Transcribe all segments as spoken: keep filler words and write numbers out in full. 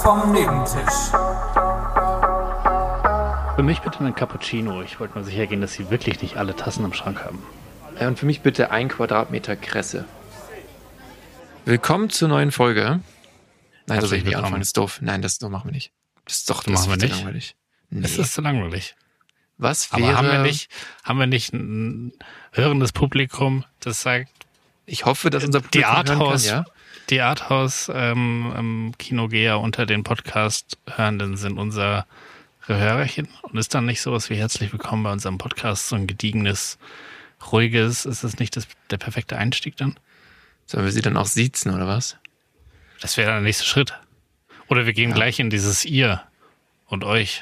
vom Nebentisch. Für mich bitte einen Cappuccino. Ich wollte mal sicher gehen, dass Sie wirklich nicht alle Tassen im Schrank haben. Ja, und für mich bitte ein Quadratmeter Kresse. Willkommen zur neuen Folge. Nein, das will ich nicht anfangen, das ist doof. Nein, das so machen wir nicht. Das ist doch das machen wir ist nicht. langweilig. Nee. Es ist zu langweilig. Was wäre... Aber haben wir nicht, haben wir nicht ein hörendes Publikum, das sagt... Ich hoffe, dass unser die Publikum Arthouse, hören kann, ja? Die Arthouse ähm, ähm, Kinogeher unter den Podcast-Hörenden sind unsere Hörerchen. Und ist dann nicht sowas wie herzlich willkommen bei unserem Podcast, so ein gediegenes, ruhiges, ist das nicht das, der perfekte Einstieg dann? Sollen wir sie dann auch siezen, oder was? Das wäre der nächste Schritt. Oder wir gehen ja. gleich in dieses Ihr und Euch.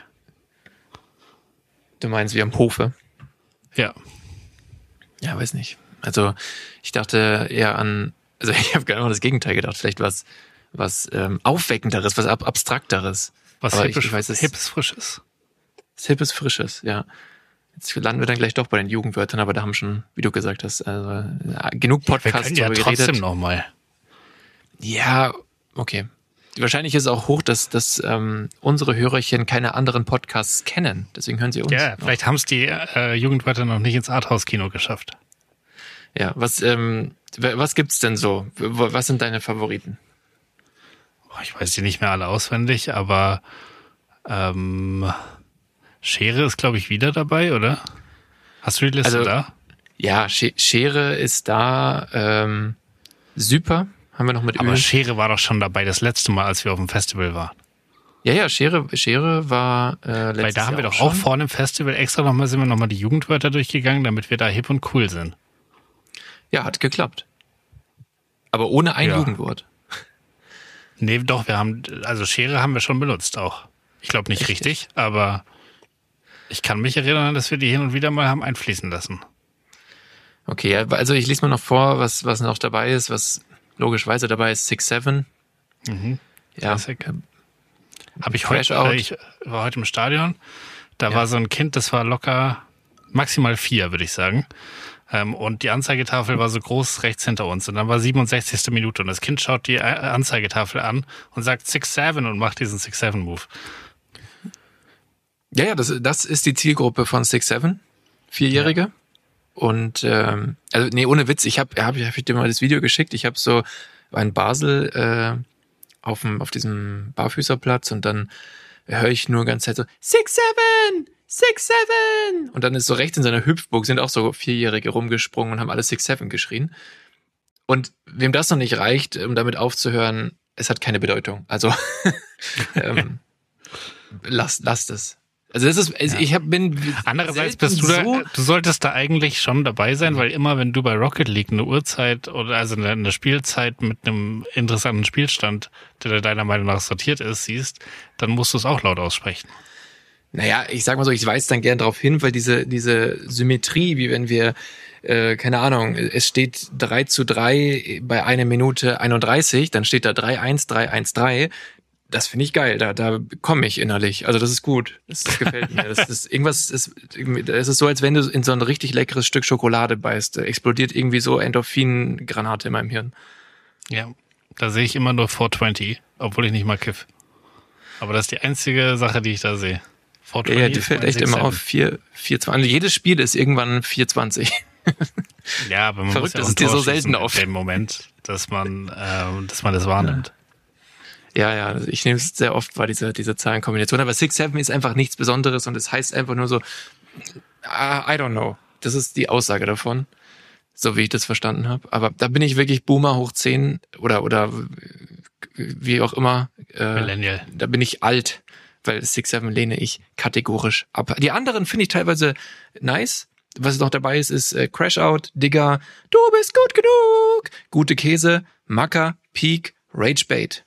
Du meinst wie am Hofe? Ja. Ja, weiß nicht. Also ich dachte eher an, also ich habe genau das Gegenteil gedacht. Vielleicht was was ähm, Aufweckenderes, was ab, Abstrakteres. Was Aber hippisch, ich, ich weiß, es, Hippes, Frisches. Was Hippes, Frisches, ja. Jetzt landen wir dann gleich doch bei den Jugendwörtern, aber da haben schon, wie du gesagt hast, also, ja, genug Podcasts ja, wir können ja geredet. trotzdem nochmal. Ja, okay. Wahrscheinlich ist es auch hoch, dass, dass ähm, unsere Hörerchen keine anderen Podcasts kennen. Deswegen hören sie uns. Ja, vielleicht haben es die äh, Jugendwörter noch nicht ins Arthouse-Kino geschafft. Ja, was, ähm, was gibt's denn so? Was sind deine Favoriten? Oh, ich weiß die nicht mehr alle auswendig, aber ähm, Schere ist, glaube ich, wieder dabei, oder? Hast du die Liste also, da? Ja, Schere ist da. Ähm, super. Haben wir noch mit Aber Öl. Schere war doch schon dabei, das letzte Mal, als wir auf dem Festival waren. Ja, ja, Schere, Schere war äh, letztes Weil da haben Jahr wir doch schon. auch vor dem Festival extra nochmal, sind wir nochmal die Jugendwörter durchgegangen, damit wir da hip und cool sind. Ja, hat geklappt. Aber ohne ein Ja. Jugendwort. Nee, doch, wir haben, also Schere haben wir schon benutzt auch. Ich glaube nicht Echt? richtig, aber ich kann mich erinnern, dass wir die hin und wieder mal haben einfließen lassen. Okay, ja, also ich lese mal noch vor, was, was noch dabei ist, was logischerweise dabei ist. Six Seven. Mhm. Ja. Classic. Habe ich Crash heute, Out. äh, ich war heute im Stadion, da Ja. war so ein Kind, das war locker maximal vier, würde ich sagen. Ähm, und die Anzeigetafel war so groß rechts hinter uns. Und dann war siebenundsechzigste Minute und das Kind schaut die äh, Anzeigetafel an und sagt Six Seven und macht diesen Six Seven Move. Ja, ja, das, das ist die Zielgruppe von Six Seven. Vierjährige. Ja. Und ähm, also nee, ohne Witz, ich habe hab, hab ich dir mal das Video geschickt. Ich habe so war in Basel äh, auf dem auf diesem Barfüßerplatz und dann höre ich nur ganz Zeit so Six Seven, Six Seven und dann ist so rechts in seiner Hüpfburg sind auch so Vierjährige rumgesprungen und haben alle Six Seven geschrien. Und wem das noch nicht reicht, um damit aufzuhören, es hat keine Bedeutung. Also ähm, lasst lasst es. Also das ist, also Ja. ich hab, bin Andererseits bist du da, so du solltest da eigentlich schon dabei sein, weil immer wenn du bei Rocket League eine Uhrzeit oder also eine, eine Spielzeit mit einem interessanten Spielstand, der deiner Meinung nach sortiert ist, siehst, dann musst du es auch laut aussprechen. Naja, ich sag mal so, ich weise dann gern darauf hin, weil diese diese Symmetrie, wie wenn wir, äh, keine Ahnung, es steht drei zu drei bei einer Minute einunddreißig, dann steht da drei eins, drei eins drei. Das finde ich geil, da da komme ich innerlich. Also das ist gut, das, das gefällt mir. Das ist irgendwas, ist, es ist so, als wenn du in so ein richtig leckeres Stück Schokolade beißt. Da explodiert irgendwie so Endorphin-Granate in meinem Hirn. Ja, da sehe ich immer nur vier zwanzig, obwohl ich nicht mal kiff. Aber das ist die einzige Sache, die ich da sehe. Ja, ja, die fällt echt immer auf vier, vier zwanzig. Also jedes Spiel ist irgendwann vier zwanzig. Ja, aber man Verrückt, muss ja dass auch es dir so Tor schießen selten auf. in dem Moment, dass man, äh, dass man das wahrnimmt. Ja, ja, also ich nehme es sehr oft wahr, diese, diese Zahlenkombination. Aber Six Seven ist einfach nichts Besonderes und es heißt einfach nur so, I don't know. Das ist die Aussage davon, so wie ich das verstanden habe. Aber da bin ich wirklich Boomer hoch zehn oder oder wie auch immer. Äh, Millennial. Da bin ich alt, weil Six Seven lehne ich kategorisch ab. Die anderen finde ich teilweise nice. Was noch dabei ist, ist äh, Crash Out, Digger, Du bist gut genug, Gute Käse, Macker, Peak, Rage Bait.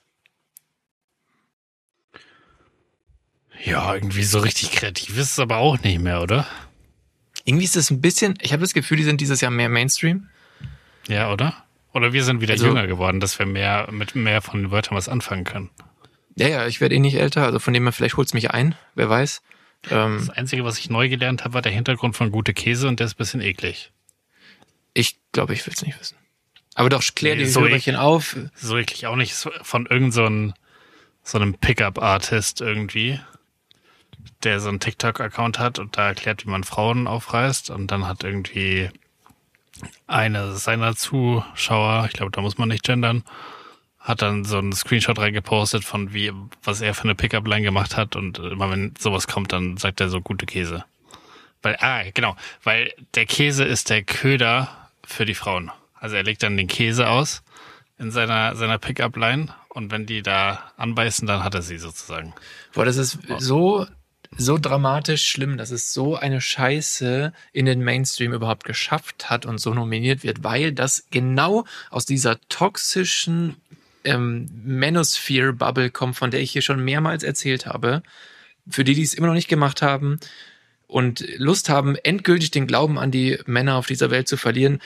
Ja, irgendwie so richtig kreativ ist es aber auch nicht mehr, oder? Irgendwie ist das ein bisschen, ich habe das Gefühl, die sind dieses Jahr mehr Mainstream. Ja, oder? Oder wir sind wieder Also- jünger geworden, dass wir mehr mit mehr von den Wörtern was anfangen können. Ja, ja, ich werde eh nicht älter, also von dem her, vielleicht holt's mich ein, wer weiß. Ähm, Das Einzige, was ich neu gelernt habe, war der Hintergrund von Gute Käse und der ist ein bisschen eklig. ich glaube, ich will es nicht wissen. Aber doch, klär Nee, die so Hörerchen auf. So eklig auch nicht, so von irgend so ein so einem Pickup-Artist irgendwie, der so einen TikTok-Account hat und da erklärt, wie man Frauen aufreißt. Und dann hat irgendwie eine seiner Zuschauer, ich glaube, da muss man nicht gendern, hat dann so einen Screenshot reingepostet von wie, was er für eine Pickup-Line gemacht hat. Und immer wenn sowas kommt, dann sagt er so gute Käse. Weil, ah, genau, weil der Käse ist der Köder für die Frauen. Also er legt dann den Käse aus in seiner, seiner Pickup-Line und wenn die da anbeißen, dann hat er sie sozusagen. Boah, das ist so, so dramatisch schlimm, dass es so eine Scheiße in den Mainstream überhaupt geschafft hat und so nominiert wird, weil das genau aus dieser toxischen ähm, Manosphere-Bubble kommt, von der ich hier schon mehrmals erzählt habe. Für die, die es immer noch nicht gemacht haben und Lust haben, endgültig den Glauben an die Männer auf dieser Welt zu verlieren.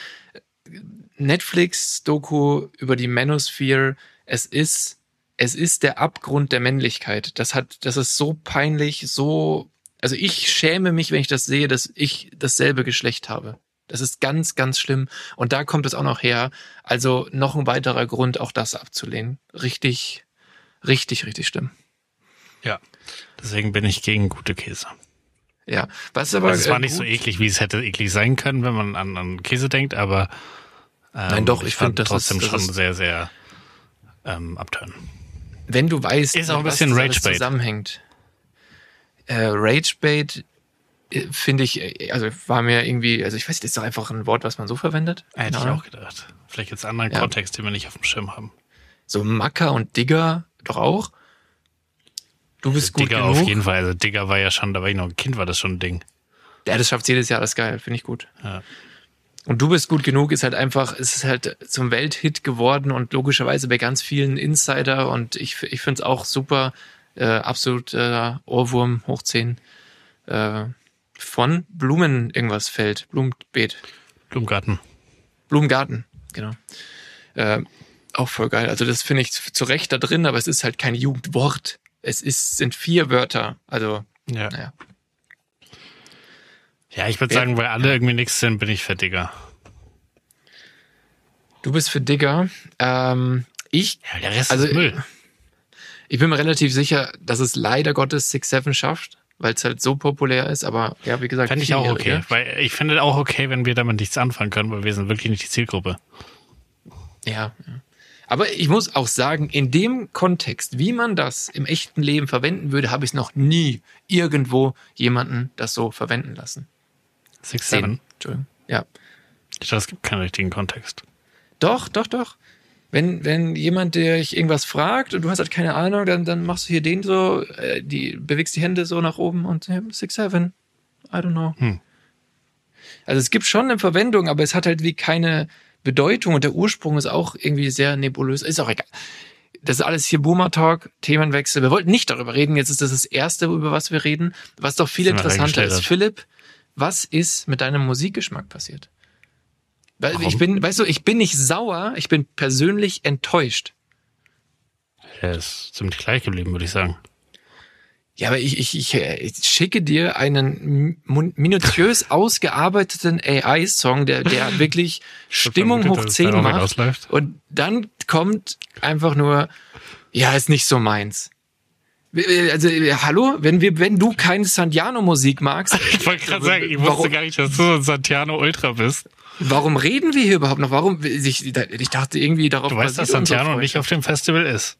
Netflix-Doku über die Manosphere, es ist, es ist der Abgrund der Männlichkeit. Das hat, das ist so peinlich, so, also ich schäme mich, wenn ich das sehe, dass ich dasselbe Geschlecht habe. Das ist ganz, ganz schlimm. Und da kommt es auch noch her. Also noch ein weiterer Grund, auch das abzulehnen. Richtig, richtig, richtig schlimm. Ja, deswegen bin ich gegen gute Käse. Ja, was aber. Also es war äh, nicht gut. so eklig, wie es hätte eklig sein können, wenn man an, an Käse denkt, aber ähm, Nein, doch, ich ich fand finde, das trotzdem ist- das schon ist- sehr, sehr ähm, abtören. Wenn du weißt, Ist auch ein was bisschen das alles Ragebait. zusammenhängt. Äh, Ragebait äh, finde ich, äh, also war mir irgendwie, also ich weiß nicht, das ist doch einfach ein Wort, was man so verwendet. Hätte Keine ich Ahnung. auch gedacht. Vielleicht jetzt einen anderen Ja. Kontext, den wir nicht auf dem Schirm haben. So Macker und Digger doch auch. Du bist gut Digger genug. auf jeden Fall. Also Digger war ja schon, da war ich noch ein Kind, war das schon ein Ding. Ja, das schafft jedes Jahr, das ist geil, finde ich gut. Ja. Und du bist gut genug ist halt einfach, es ist halt zum Welthit geworden und logischerweise bei ganz vielen Insider und ich, ich finde es auch super, äh, absolut äh, Ohrwurm hoch zehn äh, von Blumen irgendwas fällt, Blumenbeet, Blumengarten. Blumengarten, genau. Äh, auch voll geil. Also das finde ich zu Recht da drin, aber es ist halt kein Jugendwort. Es ist, sind vier Wörter. Also, Ja. naja. Ja, ich würde Ja. sagen, weil alle irgendwie nichts sind, bin ich für Digger. Du bist für Digger. Ähm, ich, Ja, der Rest Also, ist Müll. ich bin mir relativ sicher, dass es leider Gottes Six Seven schafft, weil es halt so populär ist. Aber ja, wie gesagt, Fände ich auch okay. Vierjährige. Weil ich finde auch okay, wenn wir damit nichts anfangen können, weil wir sind wirklich nicht die Zielgruppe. Ja, ja. Aber ich muss auch sagen, in dem Kontext, wie man das im echten Leben verwenden würde, habe ich es noch nie irgendwo jemanden das so verwenden lassen. Six, Sehen. Seven. Entschuldigung. Ja. Ich glaube, es gibt keinen richtigen Kontext. Doch, doch, doch. Wenn, wenn jemand dich irgendwas fragt und du hast halt keine Ahnung, dann, dann machst du hier den so, äh, die, bewegst die Hände so nach oben und äh, Six, Seven. I don't know. Hm. Also es gibt schon eine Verwendung, aber es hat halt wie keine Bedeutung und der Ursprung ist auch irgendwie sehr nebulös. Ist auch egal. Das ist alles hier Boomer Talk, Themenwechsel. Wir wollten nicht darüber reden. Jetzt ist das das Erste, über was wir reden. Was doch viel Sind wir interessanter ist. reingeschlittert. Philipp, was ist mit deinem Musikgeschmack passiert? Weil Warum? ich bin, weißt du, ich bin nicht sauer, ich bin persönlich enttäuscht. Der ist ziemlich gleich geblieben, würde ich sagen. Ja, aber ich, ich, ich, äh, ich schicke dir einen min- minutiös ausgearbeiteten A I-Song, der, der wirklich Stimmung vermutet, hoch dass es zehn darauf macht. hinausläuft. Und dann kommt einfach nur, ja, ist nicht so meins. Also, äh, hallo, wenn wir, wenn du keine Santiano-Musik magst, Ich wollte gerade sagen, ich warum- wusste gar nicht, dass du so ein Santiano Ultra bist. warum reden wir hier überhaupt noch? Warum, ich, ich dachte irgendwie darauf. Du weißt, dass basiert unsere Santiano nicht auf dem Festival ist.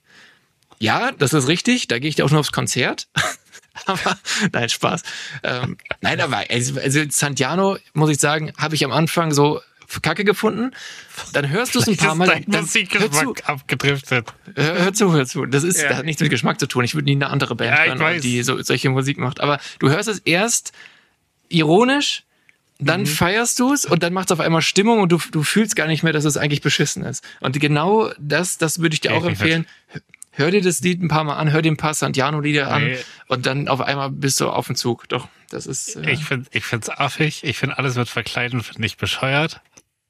Ja, das ist richtig. Da gehe ich auch nur aufs Konzert. aber nein, Spaß. Ähm, nein, aber also, also Santiano, muss ich sagen, habe ich am Anfang so kacke gefunden. Dann hörst du es ein Vielleicht paar ist Mal. dein Dann, hör, zu, Musikgeschmack abgedriftet. hör, hör zu, hör zu. Das ist, Ja. das hat nichts mit Geschmack zu tun. Ich würde nie eine andere Band Ja, ich hören, weiß. die so, solche Musik macht. Aber du hörst es erst ironisch, dann Mhm. feierst du es und dann macht es auf einmal Stimmung und du, du fühlst gar nicht mehr, dass es eigentlich beschissen ist. Und genau das, das würde ich dir Ja, auch ich empfehlen. Hör dir das Lied ein paar Mal an, hör dir ein paar Santiano-Lieder an Nee. und dann auf einmal bist du auf dem Zug. Doch, das ist. Äh, Ich finde ich find's affig. Ich finde alles mit Verkleiden finde ich bescheuert.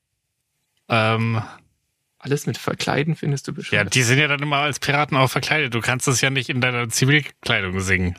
Ähm, alles mit Verkleiden findest du ja, bescheuert. die sind ja dann immer als Piraten auch verkleidet. Du kannst das ja nicht in deiner Zivilkleidung singen.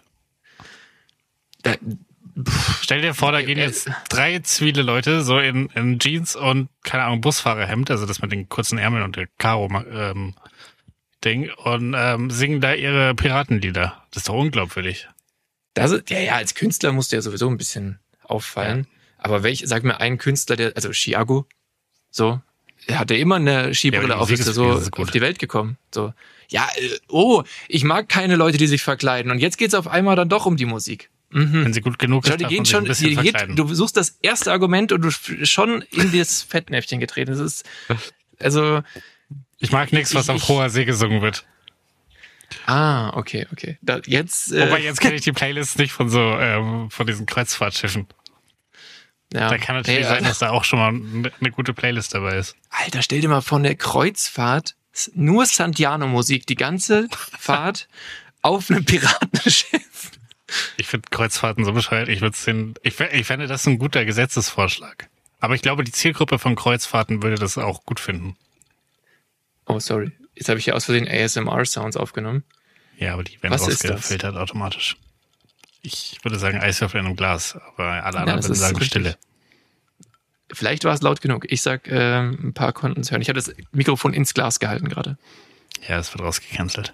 Da, Stell dir vor, da gehen Äh, jetzt drei zivile Leute so in, in Jeans und, keine Ahnung, Busfahrerhemd, also das mit den kurzen Ärmeln und der Karo, ähm, Ding und ähm, singen da ihre Piratenlieder. Das ist doch unglaubwürdig. Das ist, ja, ja, als Künstler musst du ja sowieso ein bisschen auffallen. Ja. Aber welch, sag mir einen Künstler, der, also Chiago, so, er hatte immer eine Skibrille ja, auf, ist er so auf die Welt gekommen. So, ja, äh, oh, ich mag keine Leute, die sich verkleiden. Und jetzt geht's auf einmal dann doch um die Musik. Mhm. Wenn sie gut genug Schau, ist, die darf gehen man sich schon, ein bisschen die verkleiden. geht, du suchst das erste Argument und du schon in das Fettnäpfchen getreten. Das ist, also. Ich mag nichts, was ich, auf hoher See gesungen wird. Ah, okay, okay. Da, jetzt. Äh, Wobei, jetzt kenne ich die Playlists nicht von so, ähm, von diesen Kreuzfahrtschiffen. Ja. Da kann natürlich hey, sein, dass da auch schon mal eine gute Playlist dabei ist. Alter, stell dir mal von der Kreuzfahrt nur Santiano-Musik, die ganze Fahrt auf einem Piratenschiff. Ich finde Kreuzfahrten so bescheuert. Ich würde den, ich, ich fände das ein guter Gesetzesvorschlag. Aber ich glaube, die Zielgruppe von Kreuzfahrten würde das auch gut finden. Oh, sorry. Jetzt habe ich ja aus Versehen A S M R-Sounds aufgenommen. Ja, aber die werden Was rausgefiltert automatisch. Ich würde sagen Eiswürfel in einem Glas, aber alle Ja, anderen das würden ist sagen richtig. Stille. Vielleicht war es laut genug. Ich sag, äh, ein paar konnten es hören. Ich habe das Mikrofon ins Glas gehalten gerade. Ja, es wird rausgecancelt.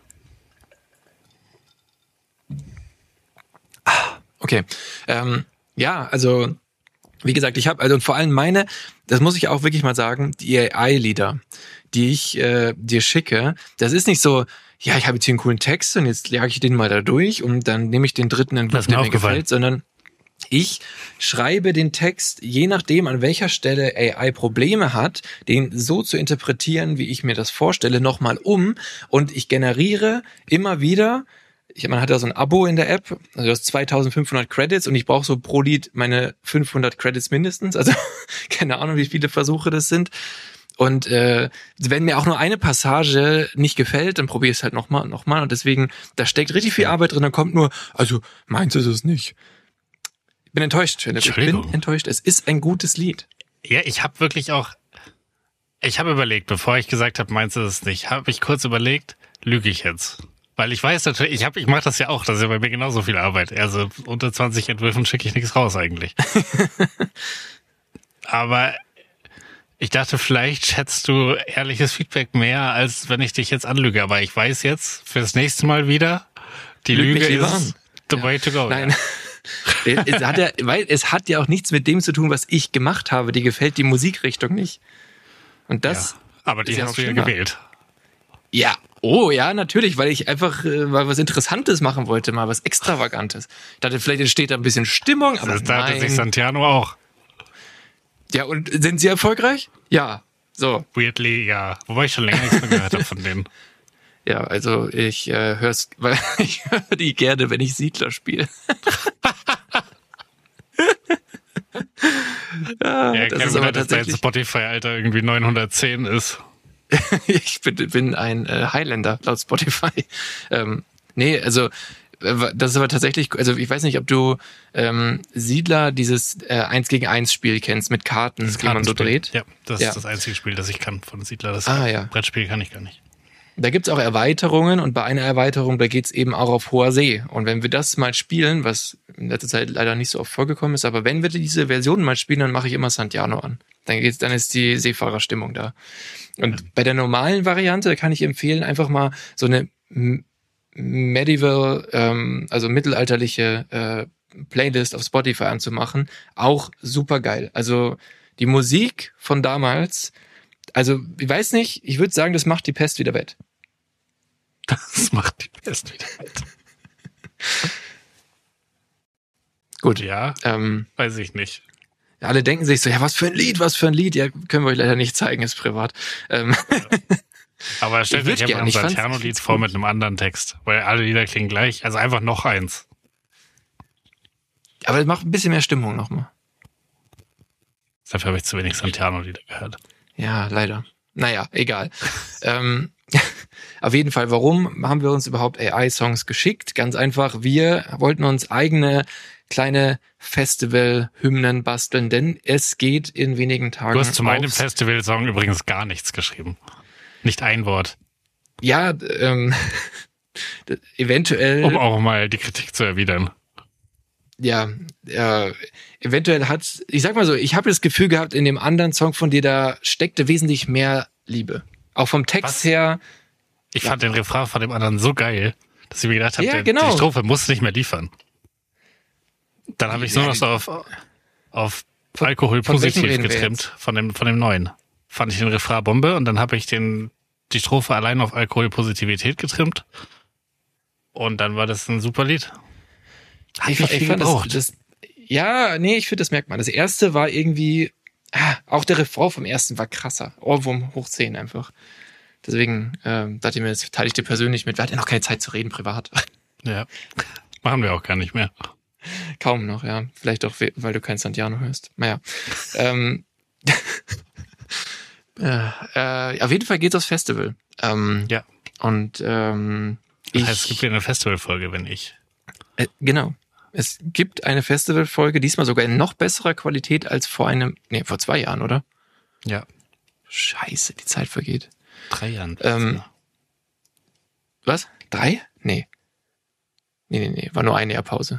Okay. Ähm, ja, also wie gesagt, ich habe, also und vor allem meine, das muss ich auch wirklich mal sagen, die A I-Lieder, die ich äh, dir schicke, das ist nicht so, ja, ich habe jetzt hier einen coolen Text und jetzt jage ich den mal da durch und dann nehme ich den dritten Entwurf, der mir gefällt, sondern ich schreibe den Text, je nachdem, an welcher Stelle A I Probleme hat, den so zu interpretieren, wie ich mir das vorstelle, nochmal um und ich generiere immer wieder. Ich, man hat da so ein Abo in der App, also du hast zweitausendfünfhundert Credits und ich brauche so pro Lied meine fünfhundert Credits mindestens, also keine Ahnung, wie viele Versuche das sind. Und äh, wenn mir auch nur eine Passage nicht gefällt, dann probiere ich es halt nochmal nochmal und deswegen, da steckt richtig viel Arbeit drin, dann kommt nur, also meins ist es nicht. Ich bin enttäuscht, Philipp, ich bin enttäuscht, es ist ein gutes Lied. Ja, ich habe wirklich auch, ich habe überlegt, bevor ich gesagt habe, meins ist es nicht, habe ich kurz überlegt, lüge ich jetzt? Weil ich weiß natürlich, ich habe, ich mache das ja auch, das ist ja bei mir genauso viel Arbeit. Also unter zwanzig Entwürfen schicke ich nichts raus eigentlich. Aber ich dachte, vielleicht schätzt du ehrliches Feedback mehr, als wenn ich dich jetzt anlüge. Aber ich weiß jetzt, für das nächste Mal wieder, die Lüg Lüge ist an. the Ja. way to go. Nein. es, hat ja, weil es hat ja auch nichts mit dem zu tun, was ich gemacht habe. Dir gefällt die Musikrichtung nicht. Und das. Ja, aber die ist ja hast noch du ja schlimmer. gewählt. Ja, oh ja, natürlich, weil ich einfach äh, mal was Interessantes machen wollte, mal was Extravagantes. Ich dachte, vielleicht entsteht da ein bisschen Stimmung, aber Das dachte nein. sich Santiano auch. Ja, und sind sie erfolgreich? Ja, so. Weirdly, ja. Wobei ich schon länger nichts mehr gehört habe von denen. Ja, also ich äh, hör's, weil ich höre die gerne, wenn ich Siedler spiele. ja, Ja, das kein ist Wunder, aber dass dein tatsächlich. Spotify-Alter irgendwie neunhundertzehn ist. Ich bin, bin ein äh, Highlander laut Spotify. Ähm, nee, also äh, das ist aber tatsächlich, also ich weiß nicht, ob du ähm, Siedler, dieses äh, eins gegen eins Spiel kennst mit Karten, die man so dreht. Ja, das Ja. ist das einzige Spiel, das ich kann von Siedler. Das Ah, ja. Brettspiel kann ich gar nicht. Da gibt's auch Erweiterungen und bei einer Erweiterung, da geht's eben auch auf hoher See. Und wenn wir das mal spielen, was in letzter Zeit leider nicht so oft vorgekommen ist, aber wenn wir diese Version mal spielen, dann mache ich immer Santiano an. Dann geht's, dann ist die Seefahrerstimmung da. Und ja. Bei der normalen Variante kann ich empfehlen, einfach mal so eine medieval, ähm, also mittelalterliche äh, Playlist auf Spotify anzumachen. Auch super geil. Also die Musik von damals, also ich weiß nicht, ich würde sagen, das macht die Pest wieder wett. Das macht die Pest wieder wett. Gut. Ja, Ähm, weiß ich nicht. alle denken sich so, ja, was für ein Lied, was für ein Lied. Ja, können wir euch leider nicht zeigen, ist privat. Ähm, Aber stellt Ich euch würd einfach gern, ein ich fand's- Santiano-Lied vor mit einem anderen Text, weil alle Lieder klingen gleich. Also einfach noch eins. aber es macht ein bisschen mehr Stimmung nochmal. Dafür habe ich zu wenig Santiano-Lieder gehört. Ja, leider. Naja, egal. ähm, auf jeden Fall, warum haben wir uns überhaupt A I-Songs geschickt? Ganz einfach, wir wollten uns eigene kleine Festival-Hymnen basteln, denn es geht in wenigen Tagen Du hast zu meinem aufs- Festival-Song übrigens gar nichts geschrieben. Nicht ein Wort. Ja, ähm, eventuell... Um auch mal die Kritik zu erwidern. Ja, äh, eventuell hat, ich sag mal so, ich habe das Gefühl gehabt, in dem anderen Song von dir, da steckte wesentlich mehr Liebe. Auch vom Text Was? her. Ich Ja. fand den Refrain von dem anderen so geil, dass ich mir gedacht habe, Ja, der- genau. die Strophe muss nicht mehr liefern. Dann habe ich Ja, nur noch die- so auf, auf Alkohol von welchem positiv reden wir getrimmt, von dem, von dem neuen. Fand ich den Refrain Bombe und dann habe ich den, die Strophe allein auf Alkoholpositivität getrimmt. Und dann war das ein super Lied. Hat Ich, nicht ich viel fand das, gebraucht. das, ja, nee, ich finde, das merkt man. Das erste war irgendwie, ah, auch der Refrain vom ersten war krasser. Ohrwurm hoch zehn einfach. Deswegen ähm, dachte ich mir, das teile ich dir persönlich mit. Wir hatten ja noch keine Zeit zu reden, privat. Ja. Machen wir auch gar nicht mehr. Kaum noch, ja. Vielleicht auch, we- weil du kein Santiano hörst. Naja. ähm, äh, äh, auf jeden Fall geht's aufs Festival. Ähm, Ja. Und ähm, Das ich, heißt, es gibt wieder eine Festivalfolge, wenn ich. Äh, genau. Es gibt eine Festivalfolge, diesmal sogar in noch besserer Qualität als vor einem, nee, vor zwei Jahren, oder? Ja. Scheiße, die Zeit vergeht. Drei Jahren. Ähm, Was? Drei? Nee. Nee, nee, nee, war nur eine Jahr Pause.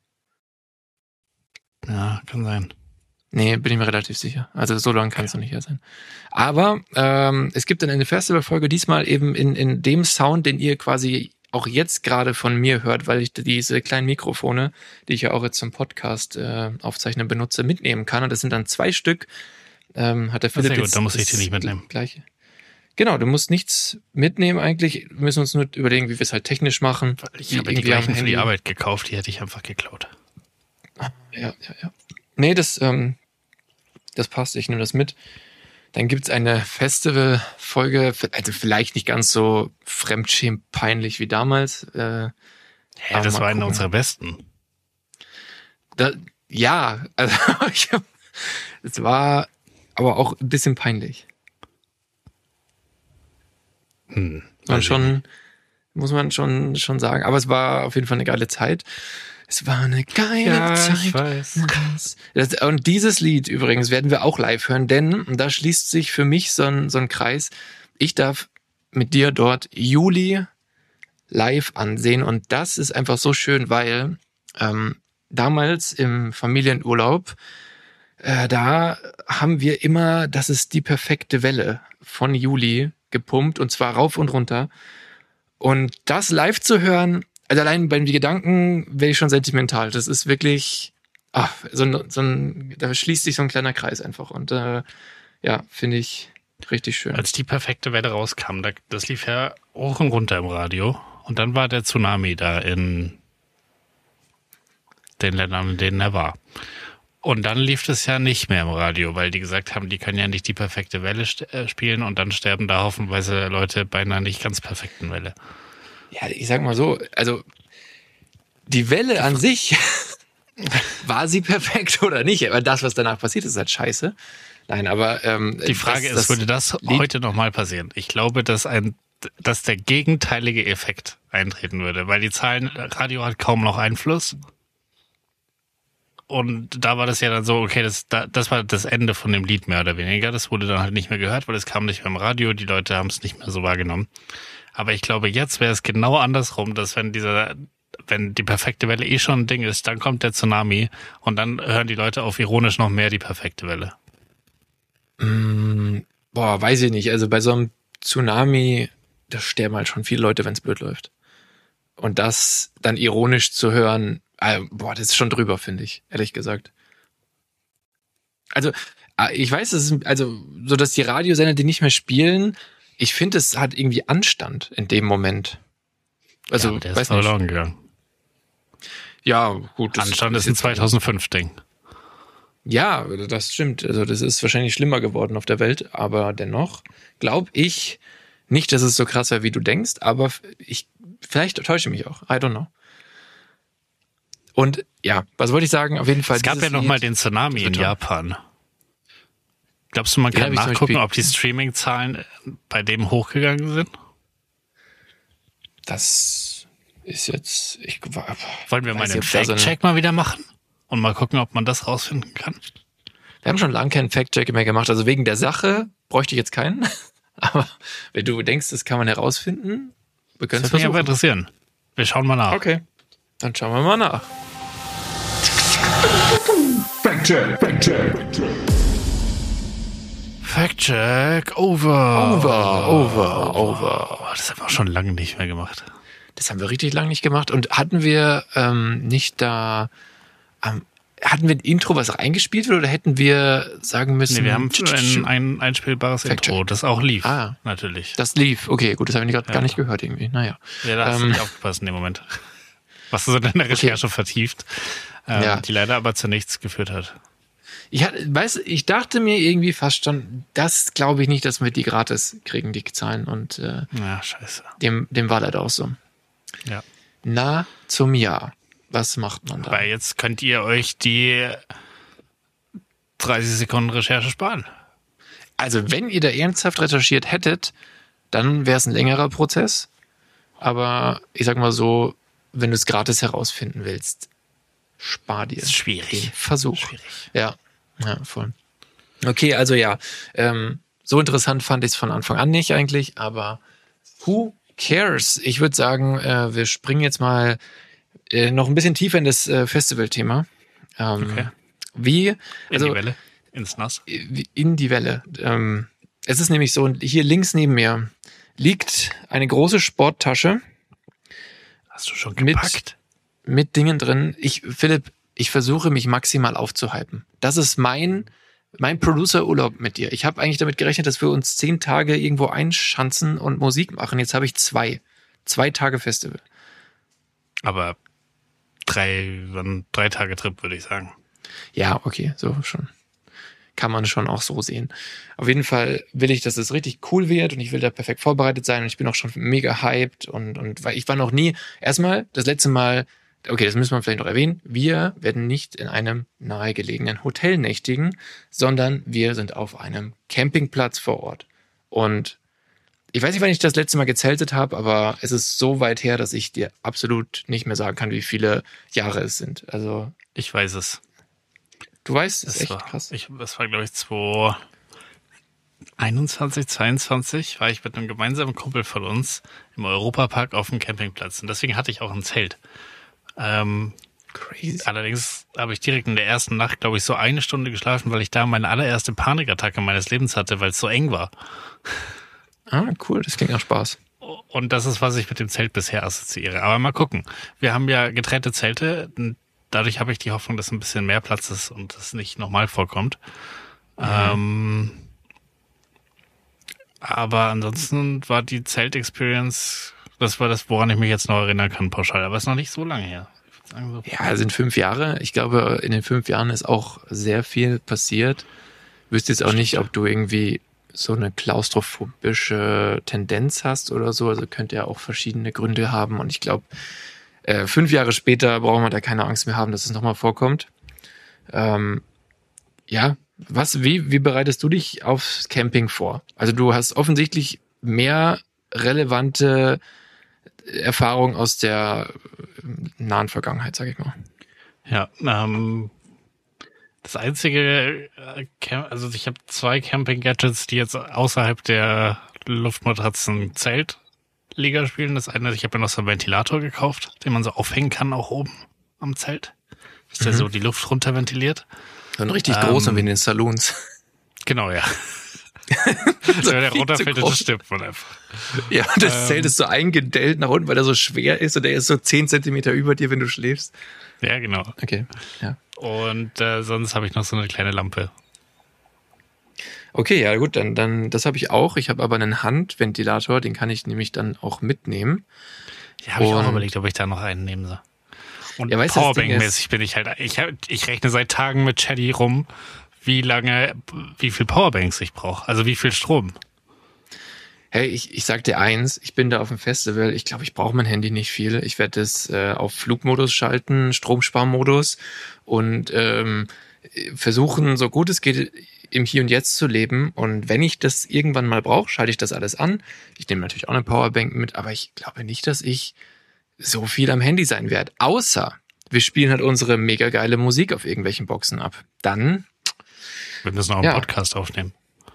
Ja, kann sein. Nee, bin ich mir relativ sicher. Also so lange kann es noch nicht her sein. Aber ähm, es gibt dann eine Festivalfolge, diesmal eben in, in dem Sound, den ihr quasi auch jetzt gerade von mir hört, weil ich diese kleinen Mikrofone, die ich ja auch jetzt zum Podcast äh, aufzeichnen benutze, mitnehmen kann. Und das sind dann zwei Stück. Ähm, hat der Sehr Philipp gut, jetzt da muss ich das die nicht mitnehmen. Gleiche. Genau, du musst nichts mitnehmen eigentlich. Wir müssen uns nur überlegen, wie wir es halt technisch machen. Ich Wie habe die irgendwie am gleichen für die Handy. Arbeit gekauft, die hätte ich einfach geklaut. Ja, ja, ja. Nee, das, ähm, das passt, ich nehme das mit. Dann gibt's eine Festivalfolge, also vielleicht nicht ganz so fremdschämend peinlich wie damals. Äh, Hä, Aber das mal war eine gucken. unserer besten. da, ja, also ich hab, es war aber auch ein bisschen peinlich. Hm, Man weiß ich schon, nicht. muss man schon, schon sagen. Aber es war auf jeden Fall eine geile Zeit. Es war eine geile Ja, Zeit. ich weiß. Das, und dieses Lied übrigens werden wir auch live hören, denn da schließt sich für mich so ein, so ein Kreis. Ich darf mit dir dort Juli live ansehen und das ist einfach so schön, weil ähm, damals im Familienurlaub, äh, da haben wir immer, das ist die perfekte Welle von Juli gepumpt und zwar rauf und runter. Und das live zu hören, also allein bei den Gedanken wäre ich schon sentimental. Das ist wirklich, ach, so ein, so ein, da schließt sich so ein kleiner Kreis einfach. Und äh, ja, finde ich richtig schön. Als die perfekte Welle rauskam, da, das lief ja hoch und runter im Radio. Und dann war der Tsunami da in den Ländern, in denen er war. Und dann lief das ja nicht mehr im Radio, weil die gesagt haben, die können ja nicht die perfekte Welle st- äh, spielen und dann sterben da haufenweise Leute bei einer nicht ganz perfekten Welle. Ja, ich sag mal so, also die Welle an sich, war sie perfekt oder nicht? Aber das, was danach passiert ist, ist halt scheiße. Nein, aber ähm, Die Frage das, ist, würde das Lied- heute nochmal passieren? Ich glaube, dass ein, dass der gegenteilige Effekt eintreten würde, weil die Zahlen, Radio hat kaum noch Einfluss. Und da war das ja dann so, okay, das, da, das war das Ende von dem Lied mehr oder weniger. Das wurde dann halt nicht mehr gehört, weil es kam nicht mehr im Radio. Die Leute haben es nicht mehr so wahrgenommen. Aber ich glaube, jetzt wäre es genau andersrum, dass wenn dieser, wenn die perfekte Welle eh schon ein Ding ist, dann kommt der Tsunami und dann hören die Leute auf ironisch noch mehr die perfekte Welle. Mm, boah, weiß ich nicht. Also bei so einem Tsunami, da sterben halt schon viele Leute, wenn es blöd läuft. Und das dann ironisch zu hören, äh, boah, das ist schon drüber, finde ich, ehrlich gesagt. Also, äh, ich weiß, es ist, also, so dass die Radiosender die nicht mehr spielen, ich finde, es hat irgendwie Anstand in dem Moment. Also, ja, der weiß ist nicht. verloren gegangen. Ja, gut. das Anstand ist ein jetzt- zweitausendfünf-Ding. Ja, das stimmt. Also das ist wahrscheinlich schlimmer geworden auf der Welt, aber dennoch glaube ich nicht, dass es so krass wäre, wie du denkst, aber ich vielleicht täusche ich mich auch. I don't know. Und ja, was wollte ich sagen? Auf jeden Fall. Es gab ja dieses noch mal Lied- den Tsunami in Bitte. Japan. Glaubst du, man Den kann hab ich zum nachgucken, Beispiel- ob die Streaming-Zahlen bei dem hochgegangen sind? Das ist jetzt. Ich Wollen wir mal weiß einen nicht, ob da so eine- Fact-Check mal wieder machen? Und mal gucken, ob man das rausfinden kann? Wir haben schon lange keinen Fact-Check mehr gemacht. Also wegen der Sache bräuchte ich jetzt keinen. Aber wenn du denkst, das kann man herausfinden, wir können Das es würde mich aber versuchen. interessieren. Wir schauen mal nach. Okay, dann schauen wir mal nach. Fact-check, Fact-check. Fact-Check over. Over, over, over. das haben wir auch schon lange nicht mehr gemacht. Das haben wir richtig lange nicht gemacht. Und hatten wir ähm, nicht da, ähm, hatten wir ein Intro, was reingespielt wird, oder hätten wir sagen müssen? Nee, wir haben ein, ein einspielbares Intro, das auch lief, ah, natürlich. Das lief, okay, gut, das habe ich gerade ja. gar nicht gehört irgendwie. Naja. Ja, da hast du ähm, nicht aufgepasst in dem Moment. Was du so in deiner Recherche okay. vertieft, ähm, ja. die leider aber zu nichts geführt hat. Ich, hat, weiß, ich dachte mir irgendwie fast schon, das glaube ich nicht, dass wir die gratis kriegen, die Zahlen. Und äh, ja, scheiße. Dem, dem war leider auch so. Ja. Na, zum Jahr. Was macht man da? Weil jetzt könnt ihr euch die dreißig Sekunden Recherche sparen. Also wenn ihr da ernsthaft recherchiert hättet, dann wäre es ein längerer Prozess. Aber ich sag mal so, wenn du es gratis herausfinden willst, spar dir. Das ist schwierig. Den Versuch. Schwierig. Ja, ja, voll. Okay, also ja, ähm, so interessant fand ich es von Anfang an nicht eigentlich, aber who cares? Ich würde sagen, äh, wir springen jetzt mal äh, noch ein bisschen tiefer in das äh, Festival-Thema. Ähm, okay. Wie? Also, in die Welle, ins Nass. In die Welle. Ähm, es ist nämlich so, hier links neben mir liegt eine große Sporttasche. Hast du schon gepackt? Mit, mit Dingen drin. Ich, Philipp, ich versuche mich maximal aufzuhypen. Das ist mein, mein Producer-Urlaub mit dir. Ich habe eigentlich damit gerechnet, dass wir uns zehn Tage irgendwo einschanzen und Musik machen. Jetzt habe ich zwei. Zwei Tage Festival. Aber drei, drei Tage Trip, würde ich sagen. Ja, okay, so schon. Kann man schon auch so sehen. Auf jeden Fall will ich, dass es richtig cool wird und ich will da perfekt vorbereitet sein und ich bin auch schon mega hyped und, und weil ich war noch nie, erstmal, das letzte Mal, okay, das müssen wir vielleicht noch erwähnen, wir werden nicht in einem nahegelegenen Hotel nächtigen, sondern wir sind auf einem Campingplatz vor Ort. Und ich weiß nicht, wann ich das letzte Mal gezeltet habe, aber es ist so weit her, dass ich dir absolut nicht mehr sagen kann, wie viele Jahre es sind. Also ich weiß es. Du weißt, das ist echt war, krass. Ich, das war, glaube ich, zwanzig einundzwanzig, zweiundzwanzig war ich mit einem gemeinsamen Kumpel von uns im Europapark auf dem Campingplatz. Und deswegen hatte ich auch ein Zelt. Ähm, Crazy. Allerdings habe ich direkt in der ersten Nacht, glaube ich, so eine Stunde geschlafen, weil ich da meine allererste Panikattacke meines Lebens hatte, weil es so eng war. Ah, cool, das klingt nach Spaß. Und das ist, was ich mit dem Zelt bisher assoziiere. Aber mal gucken. Wir haben ja getrennte Zelte. Dadurch habe ich die Hoffnung, dass ein bisschen mehr Platz ist und das nicht nochmal vorkommt. Mhm. Ähm, aber ansonsten war die Zelt-Experience, das war das, woran ich mich jetzt noch erinnern kann, pauschal. Aber es ist noch nicht so lange her. Ich würde sagen, so ja, es sind fünf Jahre. Ich glaube, in den fünf Jahren ist auch sehr viel passiert. Ich wüsste jetzt auch nicht, ob du irgendwie so eine klaustrophobische Tendenz hast oder so. Also könnte ja auch verschiedene Gründe haben. Und ich glaube, Äh, fünf Jahre später brauchen wir da keine Angst mehr haben, dass es nochmal vorkommt. Ähm, ja, was, wie, wie bereitest du dich aufs Camping vor? Also du hast offensichtlich mehr relevante Erfahrungen aus der nahen Vergangenheit, sag ich mal. Ja, ähm, das einzige, also ich habe zwei Camping-Gadgets, die jetzt außerhalb der Luftmatratzen-Zelt Liga spielen. Das eine, ich habe mir noch so einen Ventilator gekauft, den man so aufhängen kann, auch oben am Zelt. Dass der mhm. so die Luft runterventiliert. So ein richtig ähm, groß und wie in den Saloons. Genau, ja. so Wenn der runterfällt, das stirbt man einfach. Ja, das ähm, Zelt ist so eingedellt nach unten, weil er so schwer ist und der ist so zehn Zentimeter über dir, wenn du schläfst. Ja, genau. Okay, ja. Und äh, sonst habe ich noch so eine kleine Lampe. Okay, ja gut, dann, dann das habe ich auch. Ich habe aber einen Handventilator, den kann ich nämlich dann auch mitnehmen. Ja, habe ich auch überlegt, ob ich da noch einen nehmen soll. Und ja, Powerbank-mäßig bin ich halt, ich, hab, ich rechne seit Tagen mit Chatty rum, wie lange, wie viel Powerbanks ich brauche, also wie viel Strom. Hey, ich, ich sag dir eins, ich bin da auf dem Festival, ich glaube, ich brauche mein Handy nicht viel. Ich werde es äh, auf Flugmodus schalten, Stromsparmodus und ähm, versuchen, so gut es geht, im Hier und Jetzt zu leben. Und wenn ich das irgendwann mal brauche, schalte ich das alles an. Ich nehme natürlich auch eine Powerbank mit, aber ich glaube nicht, dass ich so viel am Handy sein werde. Außer wir spielen halt unsere mega geile Musik auf irgendwelchen Boxen ab. Dann... Wir müssen auch einen ja. Podcast aufnehmen.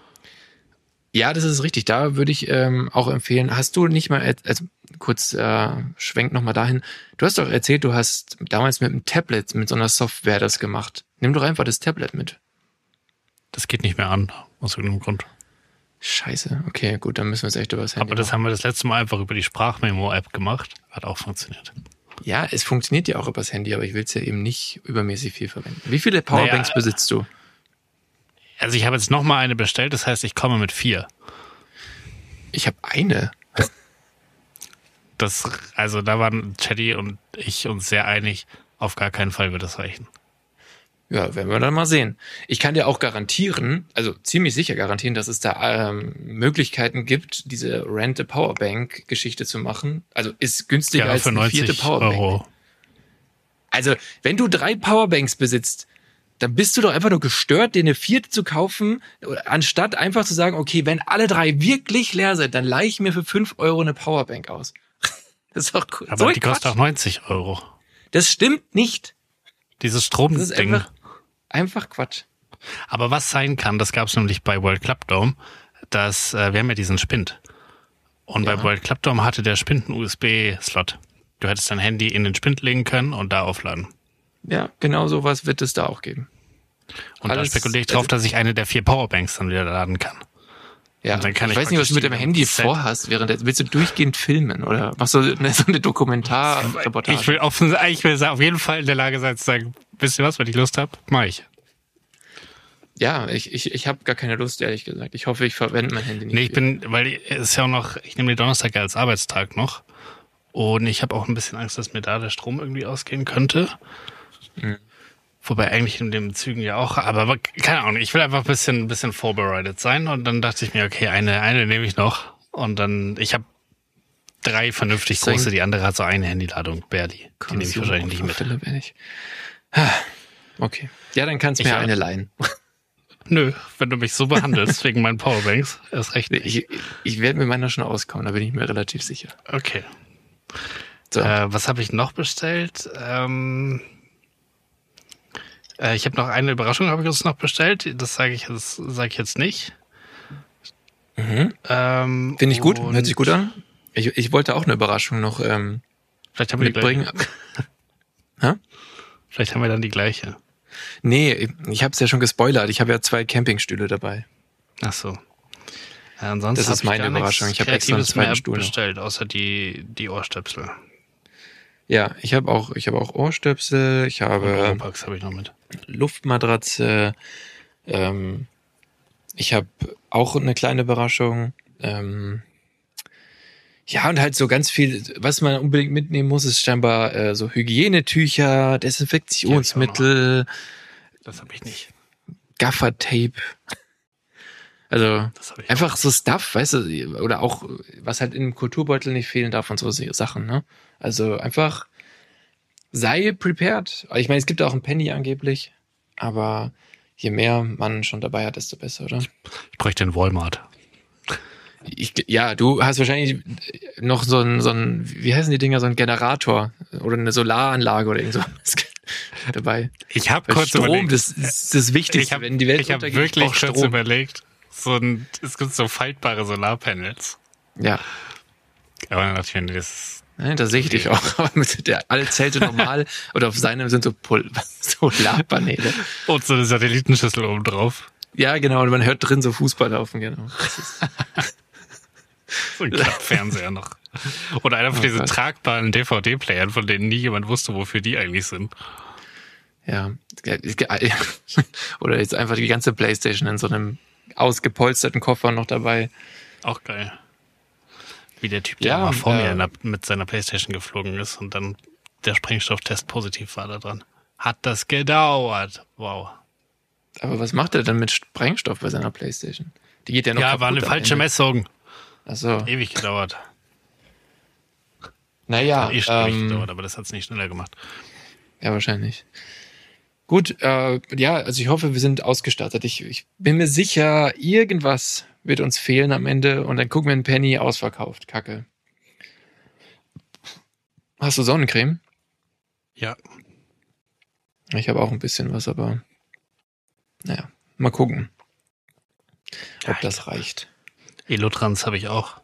Ja, das ist richtig. Da würde ich ähm, auch empfehlen, hast du nicht mal, also kurz äh, schwenk nochmal dahin, du hast doch erzählt, du hast damals mit einem Tablet, mit so einer Software das gemacht. Nimm doch einfach das Tablet mit. Das geht nicht mehr an, aus irgendeinem Grund. Scheiße, okay, gut, dann müssen wir es echt über das Handy Aber das machen. haben wir das letzte Mal einfach über die Sprachmemo-App gemacht. Hat auch funktioniert. Ja, es funktioniert ja auch übers Handy, aber ich will es ja eben nicht übermäßig viel verwenden. Wie viele Powerbanks Naja, besitzt du? Also ich habe jetzt nochmal eine bestellt, das heißt, ich komme mit vier. Ich habe eine. Das, also da waren Chatty und ich uns sehr einig, auf gar keinen Fall wird das reichen. Ja, werden wir dann mal sehen. Ich kann dir auch garantieren, also ziemlich sicher garantieren, dass es da ähm, Möglichkeiten gibt, diese Rent-a-Powerbank-Geschichte zu machen. Also ist günstiger Ja, als für eine vierte neunzig Powerbank. Euro. Also, wenn du drei Powerbanks besitzt, dann bist du doch einfach nur gestört, dir eine vierte zu kaufen, anstatt einfach zu sagen, okay, wenn alle drei wirklich leer sind, dann leih ich mir für fünf Euro eine Powerbank aus. Das ist doch cool. Aber So ein die kostet Quatsch. auch neunzig Euro. Das stimmt nicht. Dieses Das ist Stromding. einfach, einfach Quatsch. Aber was sein kann, das gab es nämlich bei World Club Dome, dass äh, wir haben ja diesen Spind. Und Ja. bei World Club Dome hatte der Spind einen U S B-Slot. Du hättest dein Handy in den Spind legen können und da aufladen. Ja, genau sowas wird es da auch geben. Und Alles- da spekuliere ich drauf, also- dass ich eine der vier Powerbanks dann wieder laden kann. Ja, Und dann kann ich ich weiß nicht, was du mit dem praktisch Handy die- Set- vorhast. Während der, willst du durchgehend filmen oder machst du eine, so eine Dokumentarreportage? Ich will, offen, ich will auf jeden Fall in der Lage sein zu sagen, wisst ihr was, wenn ich Lust habe, mache ich. Ja, ich, ich, ich habe gar keine Lust, ehrlich gesagt. Ich hoffe, ich verwende mein Handy nicht. Nee, ich viel. bin, weil es ist ja auch noch, ich nehme den Donnerstag ja als Arbeitstag noch. Und ich habe auch ein bisschen Angst, dass mir da der Strom irgendwie ausgehen könnte. Mhm. Wobei eigentlich in den Zügen ja auch, aber keine Ahnung, ich will einfach ein bisschen, ein bisschen vorbereitet sein. Und dann dachte ich mir, okay, eine, eine nehme ich noch. Und dann, ich habe drei vernünftig Deswegen- große, die andere hat so eine Handyladung, Barely. Die nehme ich wahrscheinlich nicht mit. Fälle werde ich. Okay. Ja, dann kannst du Ich mir hab- eine leihen. Nö, wenn du mich so behandelst wegen meinen Powerbanks, erst recht nicht. Ich, ich werde mit meiner schon auskommen, da bin ich mir relativ sicher. Okay. So. Äh, was habe ich noch bestellt? Ähm, äh, ich habe noch eine Überraschung, habe ich uns noch bestellt. Das sage ich, das sage ich jetzt nicht. Mhm. Ähm, Finde ich gut, und hört sich gut an. Ich, ich wollte auch eine Überraschung noch ähm, Vielleicht haben wir die mitbringen. gleiche. Hä? Vielleicht haben wir dann die gleiche. Nee, ich habe es ja schon gespoilert. Ich habe ja zwei Campingstühle dabei. Ach so. Ja, ansonsten Das ist hab ich meine gar nichts Überraschung. Ich habe extra einen Kreatives mehr zweiten Stuhl noch. bestellt, außer die, die Ohrstöpsel. Ja, ich habe auch, ich habe auch Ohrstöpsel, ich Und habe Europax habe ich noch mit. Luftmatratze, ähm, ich habe auch eine kleine Überraschung. Ähm, ja, und halt so ganz viel, was man unbedingt mitnehmen muss, ist scheinbar äh, so Hygienetücher, Desinfektionsmittel, Das habe ich nicht. Gaffertape. Also Das habe ich einfach so Stuff, weißt du, oder auch, was halt im Kulturbeutel nicht fehlen darf und so Sachen, ne? Also einfach sei prepared. Ich meine, es gibt auch einen Penny angeblich, aber je mehr man schon dabei hat, desto besser, oder? Ich bräuchte den Walmart. Ich, ja, du hast wahrscheinlich noch so ein, so ein, wie heißen die Dinger, so ein Generator oder eine Solaranlage oder irgend so dabei. Ich habe Weil kurz Strom, überlegt. das ist das Wichtigste, Ich habe wenn die Welt ich hab untergeht, wirklich braucht kurz Strom. überlegt, so ein, es gibt so faltbare Solarpanels. Ja, Aber dann dachte ich mir, das ist, ne, da sehe ich dich auch. Aber mit der, alle Zelte normal oder auf seinem sind so Pol Solarpaneele. und so eine Satellitenschüssel oben drauf. Ja, genau, und man hört drin so Fußball laufen, genau. Das ist, So ein Klappfernseher noch. Oder einer von Oh diesen Gott. tragbaren D V D-Playern, von denen nie jemand wusste, wofür die eigentlich sind. ja. Oder jetzt einfach die ganze Playstation in so einem ausgepolsterten Koffer noch dabei. Auch geil. Wie der Typ, der Ja, mal vor äh, mir in der, mit seiner Playstation geflogen ist und dann der Sprengstofftest positiv war da dran. Hat das gedauert. Wow. Aber was macht er denn mit Sprengstoff bei seiner Playstation? Die geht ja noch Ja, kaputt war eine am falsche Ende. Messung. Ach so. Ewig gedauert. Naja, Eh schon ewig ähm, gedauert, aber das hat's nicht schneller gemacht. ja, wahrscheinlich. Gut, äh, ja, also ich hoffe, wir sind ausgestattet. Ich, ich bin mir sicher, irgendwas wird uns fehlen am Ende und dann gucken wir einen Penny ausverkauft. Kacke. Hast du Sonnencreme? Ja. Ich habe auch ein bisschen was, aber naja, mal gucken, ob Ja, das reicht. Elotrans habe ich auch.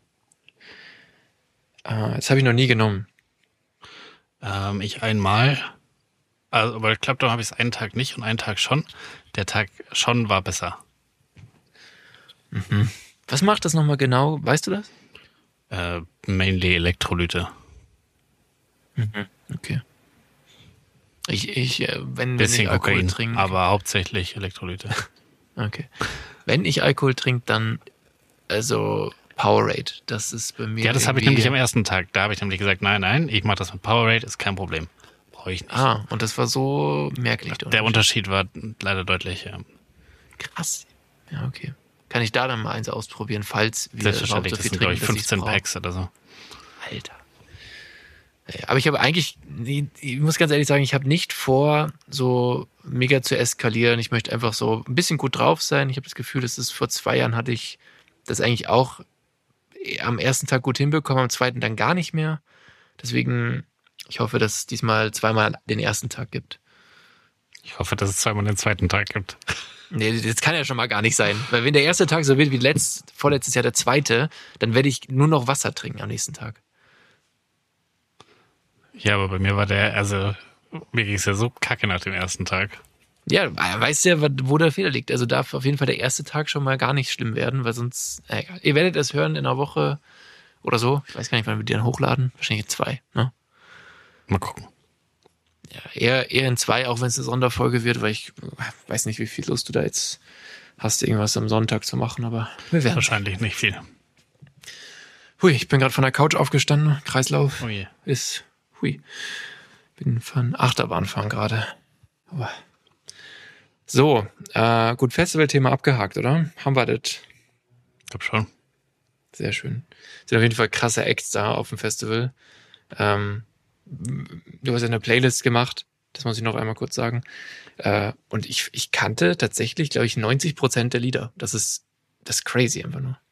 Äh, das habe ich noch nie genommen. Ähm, ich einmal. Also bei Klappdown habe ich es einen Tag nicht und einen Tag schon. Der Tag schon war besser. Was macht das nochmal genau? Weißt du das? Äh, mainly Elektrolyte. Mhm. Okay. Ich, ich, äh, wenn, wenn Bisschen ich Alkohol Kokain, trinke. aber hauptsächlich Elektrolyte. Okay. Wenn ich Alkohol trinke, dann also Powerade. Das ist bei mir. Ja, das habe ich irgendwie- nämlich am ersten Tag. Da habe ich nämlich gesagt, nein, nein, ich mache das mit Powerade, ist kein Problem. Brauche ich nicht. Ah, und das war so merklich. Der Unterschied war leider deutlich. Ja. Krass. Ja, okay. Kann ich da dann mal eins ausprobieren, falls wir überhaupt Selbstverständlich, so das viel sind, glaube ich, trinken, dass ich's fünfzehn brauche? Packs oder so. Alter. Ja, aber ich habe eigentlich, ich muss ganz ehrlich sagen, ich habe nicht vor, so mega zu eskalieren. Ich möchte einfach so ein bisschen gut drauf sein. Ich habe das Gefühl, dass es vor zwei Jahren hatte ich das eigentlich auch am ersten Tag gut hinbekommen, am zweiten dann gar nicht mehr. Deswegen, ich hoffe, dass es diesmal zweimal den ersten Tag gibt. Ich hoffe, dass es zweimal den zweiten Tag gibt. Nee, das kann ja schon mal gar nicht sein. Weil wenn der erste Tag so wird wie letzt, vorletztes Jahr der zweite, dann werde ich nur noch Wasser trinken am nächsten Tag. Ja, aber bei mir war der, also mir ging es ja so kacke nach dem ersten Tag. Ja, weißt ja, wo der Fehler liegt. Also darf auf jeden Fall der erste Tag schon mal gar nicht schlimm werden, weil sonst, äh, egal. Ihr werdet es hören in einer Woche oder so. Ich weiß gar nicht, wann wir die dann hochladen. Wahrscheinlich in zwei, ne? Mal gucken. Ja, eher, eher in zwei, auch wenn es eine Sonderfolge wird, weil ich weiß nicht, wie viel Lust du da jetzt hast, irgendwas am Sonntag zu machen, aber wir werden. Wahrscheinlich nicht viel. Hui, ich bin gerade von der Couch aufgestanden. Kreislauf Oh je. ist, hui. Bin von Achterbahnfahren gerade. Aber so, äh, gut, Festivalthema abgehakt, oder? Haben wir das? Ich glaube schon. Sehr schön. Sind auf jeden Fall krasse Acts da auf dem Festival. Ähm, du hast ja eine Playlist gemacht, das muss ich noch einmal kurz sagen. Äh, und ich, ich kannte tatsächlich, glaube ich, neunzig Prozent der Lieder. Das ist, das ist crazy einfach nur.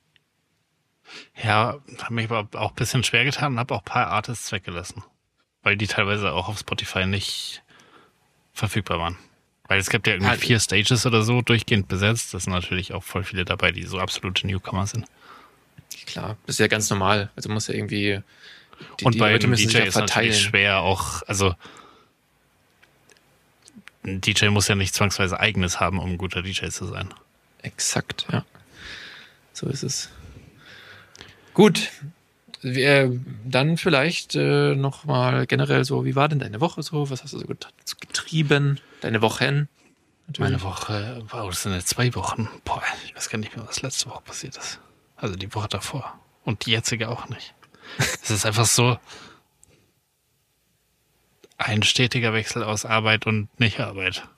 Ja, habe mich aber auch ein bisschen schwer getan und habe auch ein paar Artists weggelassen. Weil die teilweise auch auf Spotify nicht verfügbar waren. Weil es gibt ja irgendwie Ah, vier Stages oder so durchgehend besetzt. Das sind natürlich auch voll viele dabei, die so absolute Newcomer sind. Klar, das ist ja ganz normal. Also muss ja irgendwie die, und die bei Leute einem müssen D sich J ja ist natürlich verteilen. schwer auch, also ein D J muss ja nicht zwangsweise eigenes haben, um ein guter D J zu sein. Exakt, ja. So ist es. Gut. Wir, dann vielleicht äh, nochmal generell so, wie war denn deine Woche so? Was hast du so get- getrieben? Deine Wochen? Natürlich. Meine Woche, wow, das sind jetzt zwei Wochen. Boah, ich weiß gar nicht mehr, was letzte Woche passiert ist. Also die Woche davor. Und die jetzige auch nicht. Es ist einfach so ein stetiger Wechsel aus Arbeit und Nicht-Arbeit.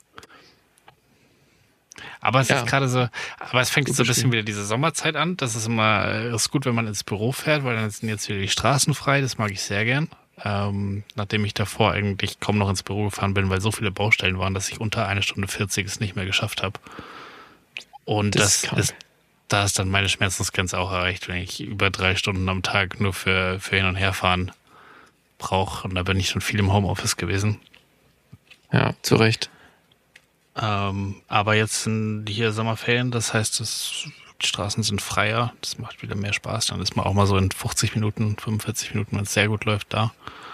Aber es Ja. ist gerade so, aber es fängt Gut so ein bisschen beschrieben. wieder diese Sommerzeit an. Das ist immer, äh, ist gut, wenn man ins Büro fährt, weil dann sind jetzt wieder die Straßen frei. Das mag ich sehr gern. Ähm, nachdem ich davor eigentlich kaum noch ins Büro gefahren bin, weil so viele Baustellen waren, dass ich unter eine Stunde vierzig es nicht mehr geschafft habe. Und Das das, ist krank. ist, da ist dann meine Schmerzensgrenze auch erreicht, wenn ich über drei Stunden am Tag nur für, für hin und her fahren brauche. Und da bin ich schon viel im Homeoffice gewesen. Ja, zu Recht. Ähm, aber jetzt sind hier Sommerferien, das heißt, das, die Straßen sind freier, das macht wieder mehr Spaß. Dann ist man auch mal so in fünfzig Minuten, fünfundvierzig Minuten, wenn es sehr gut läuft, da.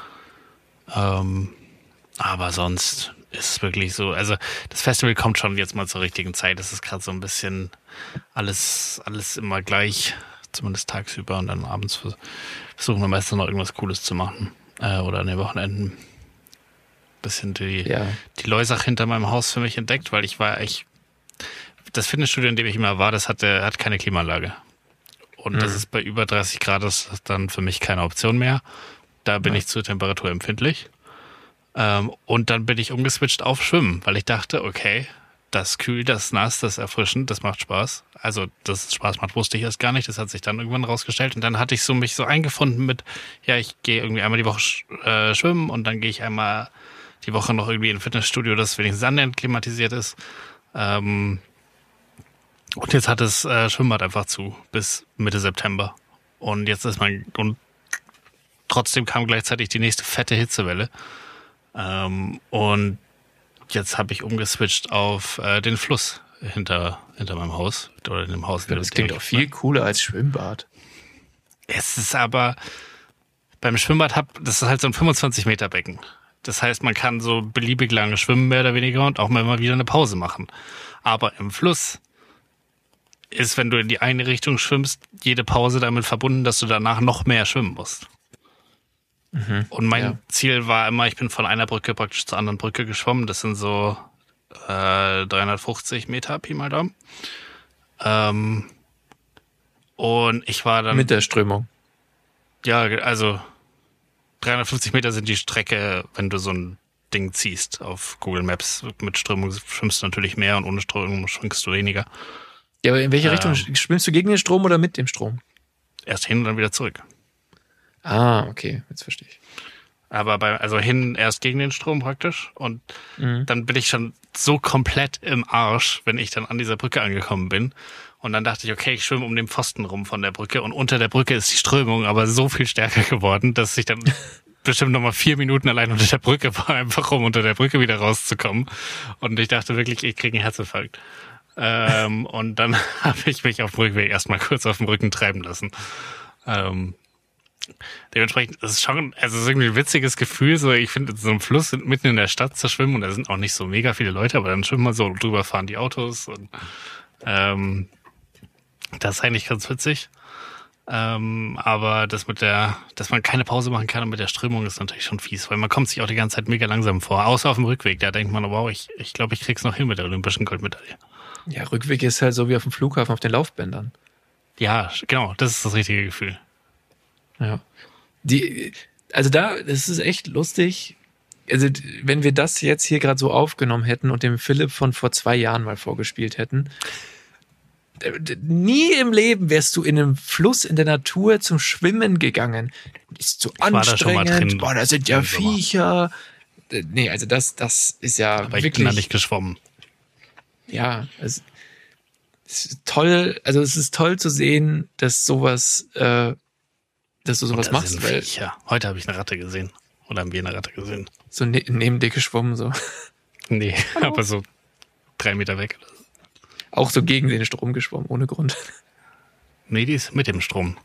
Ähm, aber sonst ist es wirklich so, also das Festival kommt schon jetzt mal zur richtigen Zeit. Es ist gerade so ein bisschen alles, alles immer gleich, zumindest tagsüber, und dann abends vers- versuchen wir meistens noch irgendwas Cooles zu machen. Äh, oder an den Wochenenden bisschen die, Ja. die Loisach hinter meinem Haus für mich entdeckt, weil ich war echt, das Fitnessstudio, in dem ich immer war, das hatte, hat keine Klimaanlage. Und das Mhm. ist bei über dreißig Grad, das ist dann für mich keine Option mehr. Da bin Ja. ich zur Temperatur empfindlich. Ähm, und dann bin ich umgeswitcht auf Schwimmen, weil ich dachte, okay, das kühl, das nass, das erfrischend, das macht Spaß. Also, dass es Spaß macht, wusste ich erst gar nicht. Das hat sich dann irgendwann rausgestellt. Und dann hatte ich so mich so eingefunden mit, ja, ich gehe irgendwie einmal die Woche sch- äh, schwimmen und dann gehe ich einmal die Woche noch irgendwie in ein Fitnessstudio, das wenigstens annähernd klimatisiert ist. Ähm, und jetzt hat das äh, Schwimmbad einfach zu bis Mitte September. Und jetzt ist man, und trotzdem kam gleichzeitig die nächste fette Hitzewelle. Ähm, und jetzt habe ich umgeswitcht auf äh, den Fluss hinter, hinter meinem Haus. Oder in dem Haus. in Das dem klingt ich- auch viel cooler als Schwimmbad. Es ist aber, beim Schwimmbad hab, das ist halt so ein fünfundzwanzig Meter Becken. Das heißt, man kann so beliebig lange schwimmen, mehr oder weniger, und auch mal immer wieder eine Pause machen. Aber im Fluss ist, wenn du in die eine Richtung schwimmst, jede Pause damit verbunden, dass du danach noch mehr schwimmen musst. Mhm, und mein ja. Ziel war immer, ich bin von einer Brücke praktisch zur anderen Brücke geschwommen. Das sind so äh, dreihundertfünfzig Meter, Pi mal Daumen. Ähm, und ich war dann... Mit der Strömung. Ja, also dreihundertfünfzig Meter sind die Strecke, wenn du so ein Ding ziehst auf Google Maps. Mit Strömung schwimmst du natürlich mehr und ohne Strömung schwimmst du weniger. Ja, aber in welche ähm, Richtung schwimmst du, gegen den Strom oder mit dem Strom? Erst hin und dann wieder zurück. Ah, okay, jetzt verstehe ich. Aber bei, also hin erst gegen den Strom praktisch und mhm. dann bin ich schon so komplett im Arsch, wenn ich dann an dieser Brücke angekommen bin. Und dann dachte ich, okay, ich schwimme um den Pfosten rum von der Brücke und unter der Brücke ist die Strömung aber so viel stärker geworden, dass ich dann bestimmt nochmal vier Minuten allein unter der Brücke war, einfach um unter der Brücke wieder rauszukommen. Und ich dachte wirklich, ich kriege einen Herzinfarkt. ähm, und dann habe ich mich auf dem Rückweg erstmal kurz auf dem Rücken treiben lassen. Ähm, dementsprechend, das ist schon, also es ist irgendwie ein witziges Gefühl, so ich finde, so ein Fluss mitten in der Stadt zu schwimmen und da sind auch nicht so mega viele Leute, aber dann schwimmen wir so drüber, fahren die Autos und ähm, das ist eigentlich ganz witzig. Ähm, aber das mit der, dass man keine Pause machen kann und mit der Strömung ist natürlich schon fies, weil man kommt sich auch die ganze Zeit mega langsam vor, außer auf dem Rückweg, da denkt man, wow, ich, ich glaube, ich krieg's noch hin mit der olympischen Goldmedaille. Ja, Rückweg ist halt so wie auf dem Flughafen auf den Laufbändern. Ja, genau, das ist das richtige Gefühl. Ja. Die, also da, das ist echt lustig. Also, wenn wir das jetzt hier gerade so aufgenommen hätten und dem Philipp von vor zwei Jahren mal vorgespielt hätten, nie im Leben wärst du in einem Fluss in der Natur zum Schwimmen gegangen. Ist zu anstrengend. Da drin, Boah, da sind ja Viecher. Nee, also das, das ist ja aber wirklich. Ich bin da nicht geschwommen. Ja, es ist toll. Also es ist toll zu sehen, dass sowas, äh, dass du sowas machst. Weil Viecher. Heute habe ich eine Ratte gesehen. Oder haben wir eine Ratte gesehen? So ne- neben dir geschwommen so. Nee, aber so drei Meter weg. Auch so gegen den Strom geschwommen, ohne Grund. Nee, die ist mit dem Strom.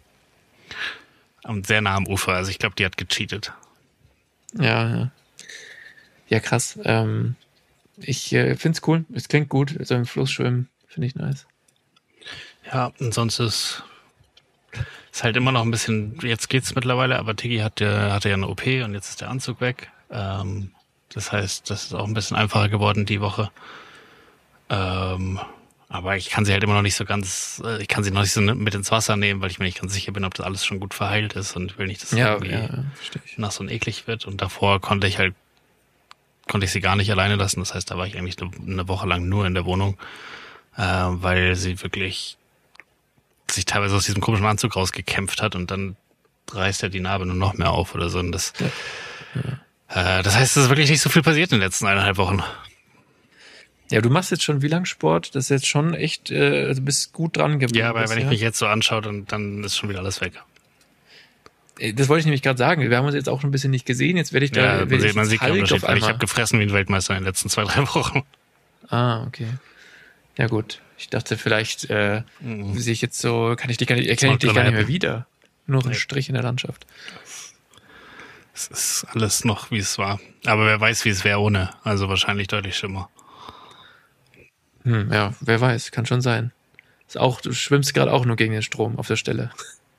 Und sehr nah am Ufer. Also ich glaube, die hat gecheatet. Ja, ja. Ja, krass. Ähm, ich äh, find's cool. Es klingt gut. So im Fluss schwimmen finde ich nice. Ja, und sonst ist ist halt immer noch ein bisschen, jetzt geht's mittlerweile, aber Tiggy hatte, hatte ja eine O P und jetzt ist der Anzug weg. Ähm, das heißt, das ist auch ein bisschen einfacher geworden die Woche. Ähm, aber ich kann sie halt immer noch nicht so ganz, ich kann sie noch nicht so mit ins Wasser nehmen, weil ich mir nicht ganz sicher bin, ob das alles schon gut verheilt ist und will nicht, dass es ja, irgendwie ja, nass und eklig wird. Und davor konnte ich halt, konnte ich sie gar nicht alleine lassen. Das heißt, da war ich eigentlich eine, eine Woche lang nur in der Wohnung, äh, weil sie wirklich sich teilweise aus diesem komischen Anzug rausgekämpft hat und dann reißt er die Narbe nur noch mehr auf oder so. Und das, ja. Ja. Äh, das heißt, es ist wirklich nicht so viel passiert in den letzten eineinhalb Wochen. Ja, du machst jetzt schon wie lang Sport? Das ist jetzt schon echt, äh, also bist gut dran geblieben. Ja, aber bist, wenn ja? ich mich jetzt so anschaue, dann, dann ist schon wieder alles weg. Das wollte ich nämlich gerade sagen. Wir haben uns jetzt auch schon ein bisschen nicht gesehen. Jetzt werde ich da. Ja, man sieht, man sieht Hulk keinen Unterschied, auf weil ich einmal. habe gefressen wie ein Weltmeister in den letzten zwei, drei Wochen. Ah, okay. Ja gut. Ich dachte vielleicht äh, Mhm. sehe ich jetzt so, kann ich dich gar nicht, erkenne ich dich gar nicht mehr wieder. Nur ein Nee. Strich in der Landschaft. Es ist alles noch, wie es war. Aber wer weiß, wie es wäre ohne. Also wahrscheinlich deutlich schlimmer. Hm, ja, wer weiß, kann schon sein. Ist auch, du schwimmst gerade auch nur gegen den Strom auf der Stelle.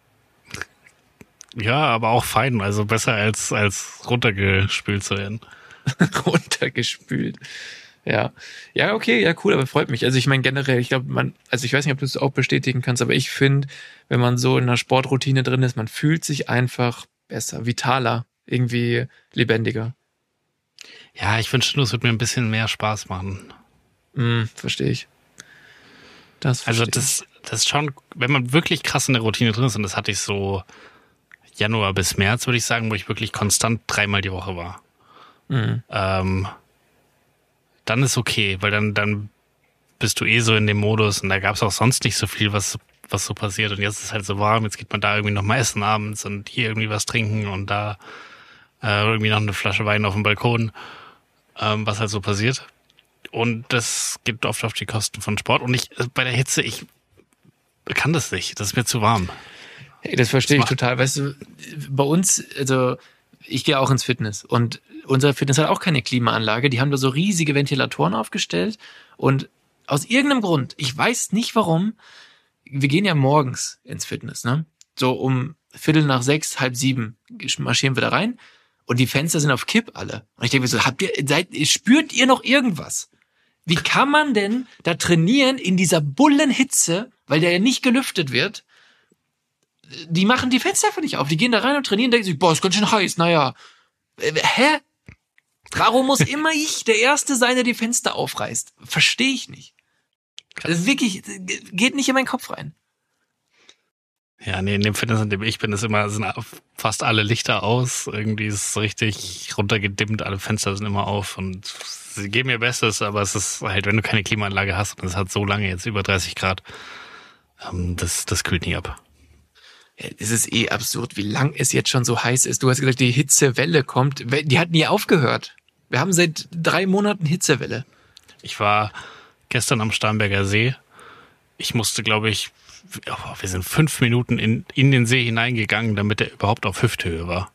Ja, aber auch fein. Also besser als, als runtergespült zu werden. Runtergespült. Ja. Ja, okay, ja, cool, aber freut mich. Also ich meine generell, ich glaube, man, also ich weiß nicht, ob du es auch bestätigen kannst, aber ich finde, wenn man so in einer Sportroutine drin ist, man fühlt sich einfach besser, vitaler, irgendwie lebendiger. Ja, ich wünschte nur, es würde mir ein bisschen mehr Spaß machen. Hm, verstehe ich. Das verstehe Also das, das ist schon, wenn man wirklich krass in der Routine drin ist, und das hatte ich so Januar bis März, würde ich sagen, wo ich wirklich konstant dreimal die Woche war. Mhm. Ähm, dann ist okay, weil dann, dann bist du eh so in dem Modus und da gab es auch sonst nicht so viel, was, was so passiert. Und jetzt ist es halt so warm, jetzt geht man da irgendwie noch mal essen abends und hier irgendwie was trinken und da äh, irgendwie noch eine Flasche Wein auf dem Balkon, ähm, was halt so passiert. Und das geht oft auf die Kosten von Sport. Und ich, bei der Hitze, ich kann das nicht. Das ist mir zu warm. Hey, das verstehe ich macht- total. Weißt du, bei uns, also ich gehe auch ins Fitness und unser Fitness hat auch keine Klimaanlage. Die haben da so riesige Ventilatoren aufgestellt und aus irgendeinem Grund, ich weiß nicht warum, wir gehen ja morgens ins Fitness, ne? So um Viertel nach sechs, halb sieben marschieren wir da rein und die Fenster sind auf Kipp alle. Und ich denke mir so, habt ihr, seid, spürt ihr noch irgendwas? Wie kann man denn da trainieren in dieser Bullenhitze, weil der ja nicht gelüftet wird? Die machen die Fenster einfach nicht auf. Die gehen da rein und trainieren, denken sich, boah, ist ganz schön heiß, naja. Äh, hä? Warum muss immer ich der Erste sein, der die Fenster aufreißt? Verstehe ich nicht. Das ist wirklich, geht nicht in meinen Kopf rein. Ja, nee, in dem Fitness, in dem ich bin, ist immer, sind fast alle Lichter aus. Irgendwie ist es richtig runtergedimmt, alle Fenster sind immer auf und sie geben ihr Bestes, aber es ist halt, wenn du keine Klimaanlage hast und es hat so lange jetzt über dreißig Grad, ähm, das, das kühlt nie ab. Ja, es ist eh absurd, wie lang es jetzt schon so heiß ist. Du hast gesagt, die Hitzewelle kommt. Die hat nie aufgehört. Wir haben seit drei Monaten Hitzewelle. Ich war gestern am Starnberger See. Ich musste, glaube ich, oh, wir sind fünf Minuten in, in den See hineingegangen, damit er überhaupt auf Hüfthöhe war.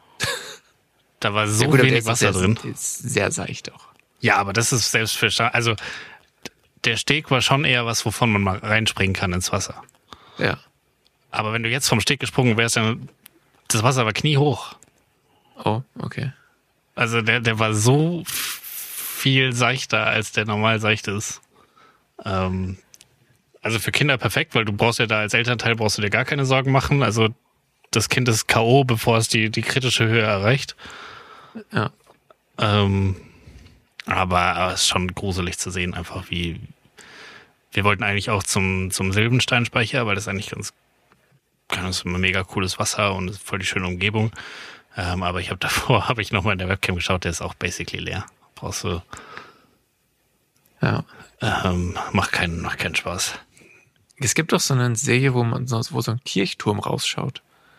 Da war so ja, gut, wenig Wasser sehr, drin. Ist sehr seicht auch. Ja, aber das ist selbstverständlich. Also der Steg war schon eher was, wovon man mal reinspringen kann ins Wasser. Ja. Aber wenn du jetzt vom Steg gesprungen wärst, dann das Wasser war kniehoch. Oh, okay. Also der, der war so viel seichter, als der normal seicht ist. Ähm, also für Kinder perfekt, weil du brauchst ja da als Elternteil brauchst du dir gar keine Sorgen machen. Also das Kind ist K O, bevor es die, die kritische Höhe erreicht. Ja. Ähm, aber, aber es ist schon gruselig zu sehen, einfach wie. Wir wollten eigentlich auch zum, zum Silbensteinspeicher, weil das eigentlich ganz. Das ist immer mega cooles Wasser und voll die schöne Umgebung. Ähm, aber ich habe davor, habe ich nochmal in der Webcam geschaut, der ist auch basically leer. Brauchst du. Ja. Ähm, macht keinen, macht keinen Spaß. Es gibt doch so eine Serie, wo man so, wo so ein Kirchturm rausschaut.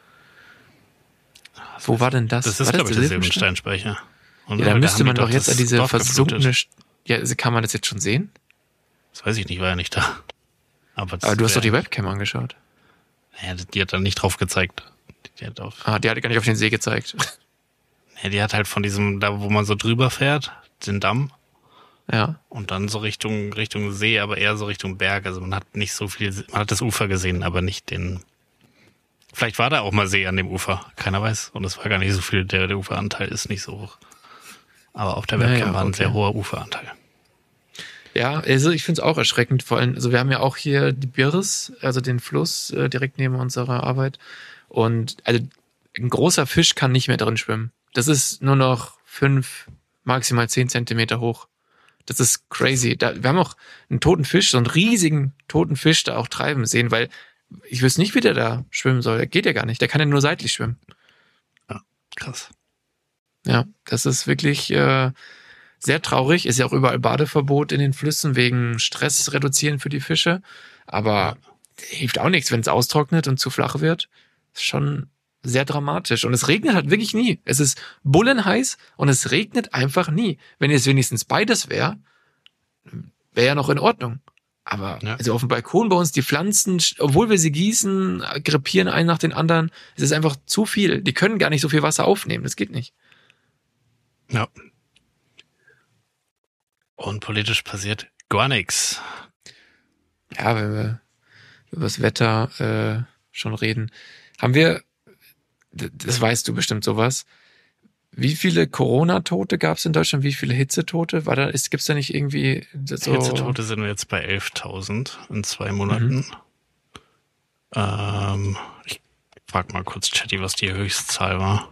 Das wo ist, war denn das? Das ist, glaube ich, der Silbensteinspeicher. Ja, da müsste man doch jetzt an diese versunkene. Ja, kann man das jetzt schon sehen? Das weiß ich nicht, war ja nicht da. Aber, Aber du hast doch die Webcam angeschaut. Ja, die hat da nicht drauf gezeigt. Die hat auf, ah, die hat gar nicht auf den See gezeigt. Ja, die hat halt von diesem, da wo man so drüber fährt, den Damm. Ja. Und dann so Richtung, Richtung See, aber eher so Richtung Berg. Also man hat nicht so viel, man hat das Ufer gesehen, aber nicht den. Vielleicht war da auch mal See an dem Ufer. Keiner weiß. Und es war gar nicht so viel, der, der Uferanteil ist nicht so hoch. Aber auf der Webcam naja, war ein okay. sehr hoher Uferanteil. Ja, also ich finde es auch erschreckend, vor allem, also wir haben ja auch hier die Birs, also den Fluss äh, direkt neben unserer Arbeit und also ein großer Fisch kann nicht mehr drin schwimmen. Das ist nur noch fünf, maximal zehn Zentimeter hoch. Das ist crazy. Da, wir haben auch einen toten Fisch, so einen riesigen toten Fisch da auch treiben sehen, weil ich wüsste nicht, wie der da schwimmen soll. Der geht ja gar nicht, der kann ja nur seitlich schwimmen. Ja, krass. Ja, das ist wirklich äh, sehr traurig. Ist ja auch überall Badeverbot in den Flüssen wegen Stress reduzieren für die Fische. Aber ja. hilft auch nichts, wenn es austrocknet und zu flach wird. Ist schon sehr dramatisch. Und es regnet halt wirklich nie. Es ist bullenheiß und es regnet einfach nie. Wenn es wenigstens beides wäre, wäre ja noch in Ordnung. Aber ja. also auf dem Balkon bei uns, die Pflanzen, obwohl wir sie gießen, krepieren einen nach den anderen. Es ist einfach zu viel. Die können gar nicht so viel Wasser aufnehmen. Das geht nicht. Ja. Und politisch passiert gar nichts. Ja, wenn wir über das Wetter äh, schon reden. Haben wir, das weißt du bestimmt sowas, wie viele Corona-Tote gab es in Deutschland? Wie viele Hitzetote? War da, ist, gibt's da nicht irgendwie so? Hitzetote sind wir jetzt bei elftausend in zwei Monaten. Mhm. Ähm, ich frag mal kurz, Chatty, was die Höchstzahl war.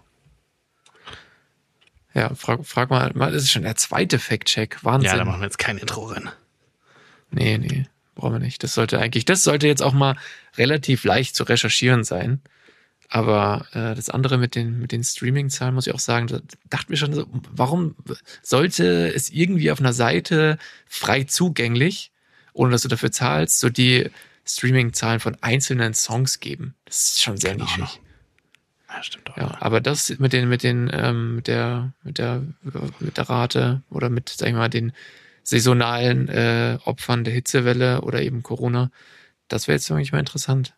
Ja, frag, frag mal, das ist schon der zweite Fact-Check. Wahnsinn. Ja, da machen wir jetzt kein Intro rein. Nee, nee, brauchen wir nicht. Das sollte eigentlich, das sollte jetzt auch mal relativ leicht zu recherchieren sein. Aber äh, das andere mit den mit den Streaming-Zahlen, muss ich auch sagen, da dachten wir schon so, warum sollte es irgendwie auf einer Seite frei zugänglich, ohne dass du dafür zahlst, so die Streaming-Zahlen von einzelnen Songs geben? Das ist schon sehr nischig. Noch. Ja, stimmt auch. Ja, aber das mit den, mit den, ähm, mit der, mit der, mit der Rate oder mit, sag ich mal, den saisonalen äh, Opfern der Hitzewelle oder eben Corona, das wäre jetzt wirklich mal interessant.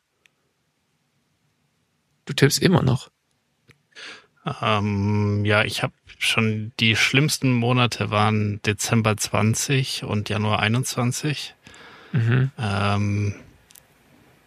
Du tippst immer noch. Ähm, ja, ich habe schon die schlimmsten Monate waren Dezember zwanzig und Januar einundzwanzig. Mhm. Ähm,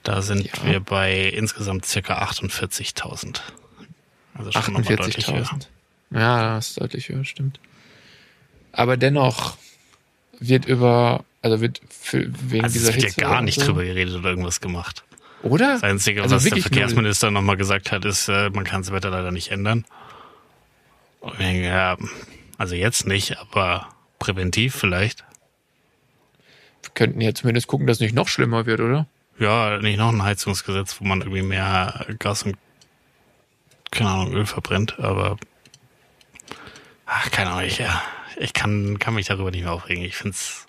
Da sind Ja. wir bei insgesamt circa achtundvierzigtausend. Also schon nochmal deutlich höher. achtundvierzigtausend. Ja, das ist deutlich höher, stimmt. Aber dennoch wird über, also wird für, wegen Also dieser es wird Hitze ja gar und nicht so, drüber geredet oder irgendwas gemacht. Oder? Das Einzige, Also was der wirklich Verkehrsminister nochmal gesagt hat, ist, äh, man kann das Wetter leider nicht ändern. Und ich denke, ja, also jetzt nicht, aber präventiv vielleicht. Wir könnten ja zumindest gucken, dass es nicht noch schlimmer wird, oder? Ja, nicht noch ein Heizungsgesetz, wo man irgendwie mehr Gas und, keine Ahnung, Öl verbrennt, aber ach, keine Ahnung, ich, ja, ich kann, kann mich darüber nicht mehr aufregen. Ich find's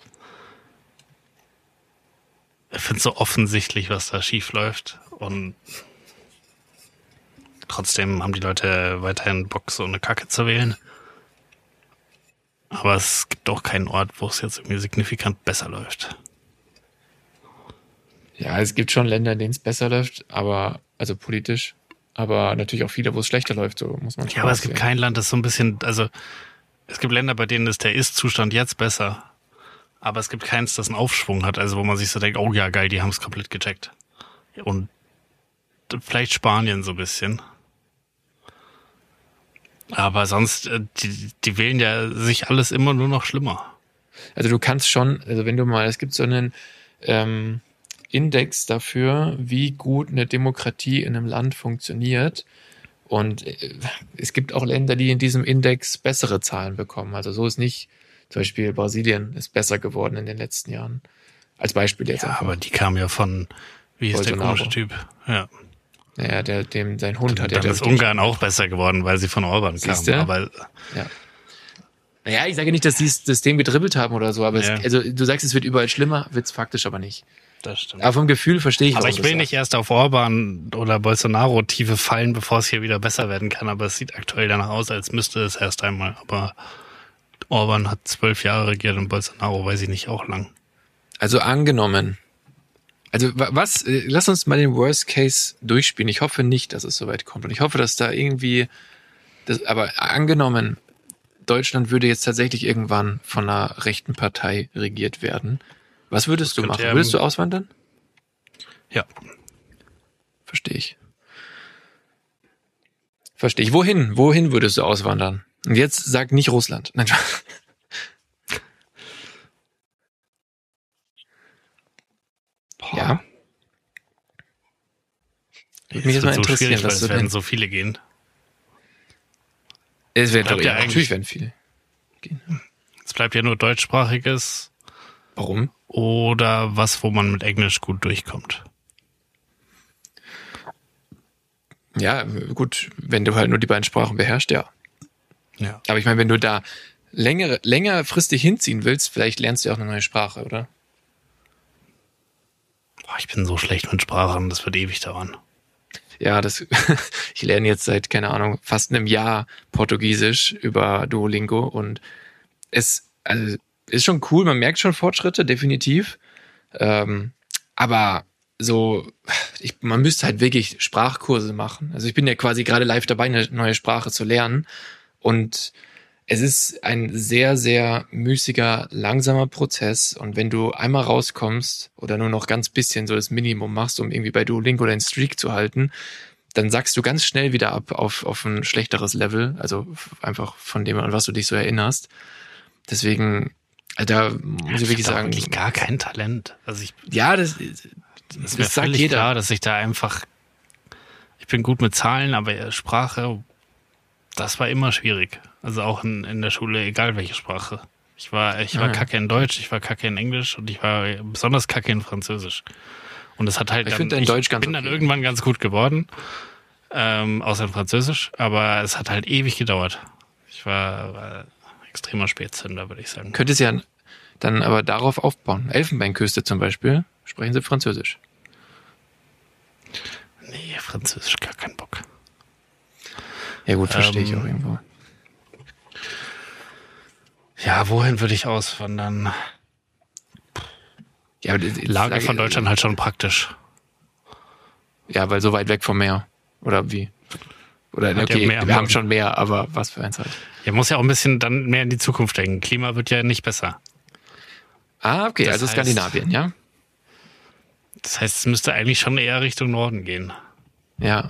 ich find's so offensichtlich, was da schief läuft, und trotzdem haben die Leute weiterhin Bock, so eine Kacke zu wählen. Aber es gibt auch keinen Ort, wo es jetzt irgendwie signifikant besser läuft. Ja, es gibt schon Länder, in denen es besser läuft, aber, also politisch, aber natürlich auch viele, wo es schlechter läuft, so muss man schon Ja, aber es gibt sehen. kein Land, das so ein bisschen, also es gibt Länder, bei denen ist der Ist-Zustand jetzt besser, aber es gibt keins, das einen Aufschwung hat, also wo man sich so denkt, oh ja, geil, die haben es komplett gecheckt. Und vielleicht Spanien so ein bisschen. Aber sonst, äh, die, die wählen ja sich alles immer nur noch schlimmer. Also du kannst schon, also wenn du mal, es gibt so einen ähm, Index dafür, wie gut eine Demokratie in einem Land funktioniert. Und äh, es gibt auch Länder, die in diesem Index bessere Zahlen bekommen. Also so ist nicht, zum Beispiel Brasilien ist besser geworden in den letzten Jahren. Als Beispiel jetzt Ja, einfach. aber die kamen ja von, wie ist der Bolsonaro. komische Typ? Ja. Naja, der, dem, sein Hund hat ja... Dann ist Ungarn auch besser geworden, weil sie von Orban kamen. Siehste? Aber Ja. Naja, ich sage nicht, dass die das System gedribbelt haben oder so, aber Ja. es, also du sagst, es wird überall schlimmer, wird's faktisch aber nicht. das stimmt. Aber vom Gefühl verstehe ich, Aber warum ich du will das nicht erst auf Orban oder Bolsonaro tiefe fallen, bevor es hier wieder besser werden kann. Aber es sieht aktuell danach aus, als müsste es erst einmal. Aber Orban hat zwölf Jahre regiert und Bolsonaro weiß ich nicht, auch lang. sagst. Also angenommen. Also wa- was, äh, lass uns mal den Worst Case durchspielen. Ich hoffe nicht, dass es soweit kommt. Und ich hoffe, dass da irgendwie, das, aber angenommen, Deutschland würde jetzt tatsächlich irgendwann von einer rechten Partei regiert werden. Was würdest du könnte machen? ja- Würdest du auswandern? Ja. Verstehe ich. Verstehe ich. Wohin? Wohin würdest du auswandern? Und jetzt sag nicht Russland. Nein, Spaß. Ja. Würde mich jetzt mal so interessieren, schwierig, weil was es du werden denn... so viele gehen. Es wird Bleibt doch ja ja, eigentlich- natürlich werden viele. gehen. Es bleibt ja nur deutschsprachiges Warum? oder was, wo man mit Englisch gut durchkommt. Ja, gut, wenn du halt nur die beiden Sprachen beherrschst, ja. Ja. Aber ich meine, wenn du da längere, längerfristig hinziehen willst, vielleicht lernst du ja auch eine neue Sprache, oder? Boah, ich bin so schlecht mit Sprachen, das wird ewig dauern. Ja, das, ich lerne jetzt seit, keine Ahnung, fast einem Jahr Portugiesisch über Duolingo und es, also, ist schon cool, man merkt schon Fortschritte, definitiv. Ähm, aber so, ich, man müsste halt wirklich Sprachkurse machen. Also ich bin ja quasi gerade live dabei, eine neue Sprache zu lernen und es ist ein sehr, sehr müßiger, langsamer Prozess und wenn du einmal rauskommst oder nur noch ganz bisschen so das Minimum machst, um irgendwie bei Duolingo deinen Streak zu halten, dann sackst du ganz schnell wieder ab auf, auf ein schlechteres Level, also einfach von dem, an was du dich so erinnerst. Deswegen, da muss ich wirklich hab da sagen, wirklich gar kein Talent. Also ich, ja, das, das das ist mir sagt völlig jeder. klar, dass ich da einfach, ich bin gut mit Zahlen, aber Sprache, das war immer schwierig. Also auch in, in der Schule, egal welche Sprache. Ich war, ich war Ah. kacke in Deutsch, ich war kacke in Englisch und ich war besonders kacke in Französisch. Und das hat halt Ich dann, find dein ich Deutsch ganz bin dann okay. irgendwann ganz gut geworden, ähm, außer in Französisch, aber es hat halt ewig gedauert. Ich war, war extremer Spätzünder, würde ich sagen. Könnte es ja dann aber darauf aufbauen. Elfenbeinküste zum Beispiel, sprechen sie Französisch. Nee, Französisch gar keinen Bock. Ja gut, verstehe ich Ähm, auch irgendwo. Ja, wohin würde ich auswandern? Ja, aber die- Lage Lage- von Deutschland halt schon praktisch. Ja, weil so weit weg vom Meer. Oder wie? Oder Hat ja okay, Meer am wir haben Boden. schon Meer, aber was für eins halt. Ja, muss ja auch ein bisschen dann mehr in die Zukunft denken. Klima wird ja nicht besser. Ah, okay, Das also heißt- Skandinavien, ja? Das heißt, es müsste eigentlich schon eher Richtung Norden gehen. Ja.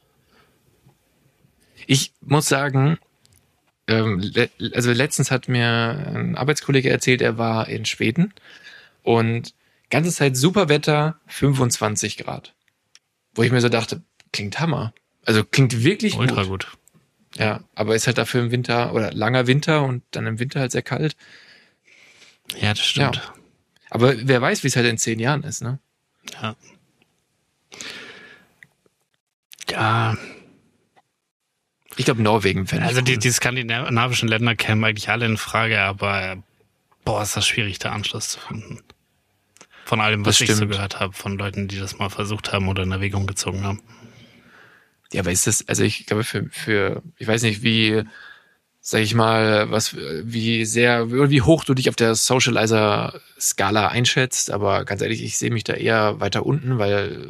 Ich muss sagen, ähm, le- also letztens hat mir ein Arbeitskollege erzählt, er war in Schweden und ganze Zeit super Wetter, fünfundzwanzig Grad. Wo ich mir so dachte, klingt Hammer. Also klingt wirklich Ultra gut. gut. Ja, aber ist halt dafür im Winter oder langer Winter und dann im Winter halt sehr kalt. Ja, das stimmt. Ja. Aber wer weiß, wie es halt in zehn Jahren ist, ne? Ja. Ja, Ich glaube, Norwegen fände ich also die, cool. die skandinavischen Länder kämen eigentlich alle in Frage, aber boah, ist das schwierig, da Anschluss zu finden. Von allem, was Das ich so stimmt. gehört habe, von Leuten, die das mal versucht haben oder in Erwägung gezogen haben. Ja, aber ist das, also ich glaube, für, für, ich weiß nicht, wie, sag ich mal, was, wie sehr, wie hoch du dich auf der Socializer-Skala einschätzt, aber ganz ehrlich, ich sehe mich da eher weiter unten, weil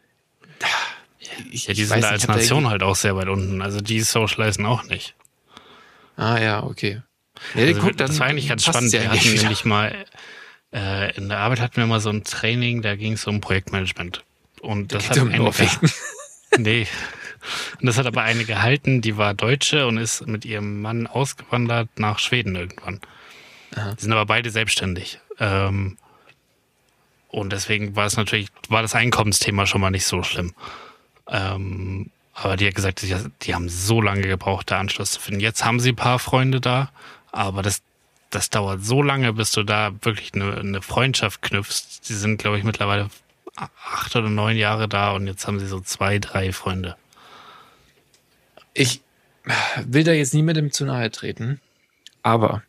ich, Ja, die ich sind weiß da nicht, als ich hab da Nation irgendwie- halt auch sehr weit unten. Also die socialisen auch nicht. Ah ja, okay. Ja, Also guck, dann das war eigentlich ganz passt's spannend. ja Wir eigentlich hatten wieder. nämlich mal, äh, in der Arbeit hatten wir mal so ein Training, da ging es um Projektmanagement. Und das Geht hat um eine, Norwegen. nee. Und das hat aber eine gehalten, die war Deutsche und ist mit ihrem Mann ausgewandert nach Schweden irgendwann. Aha. Die sind aber beide selbstständig. Ähm, und deswegen war es natürlich, war das Einkommensthema schon mal nicht so schlimm. Ähm, aber die hat gesagt, die, die haben so lange gebraucht, da Anschluss zu finden. Jetzt haben sie ein paar Freunde da, aber das, das dauert so lange, bis du da wirklich eine, eine Freundschaft knüpfst. Sie sind, glaube ich, mittlerweile acht oder neun Jahre da und jetzt haben sie so zwei, drei Freunde. Ich will da jetzt niemandem zu nahe treten, aber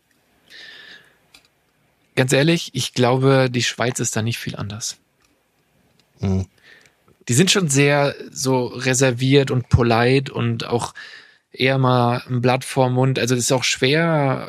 ganz ehrlich, ich glaube, die Schweiz ist da nicht viel anders. Hm. Die sind schon sehr so reserviert und polite und auch eher mal ein Blatt vorm Mund. Also das ist auch schwer.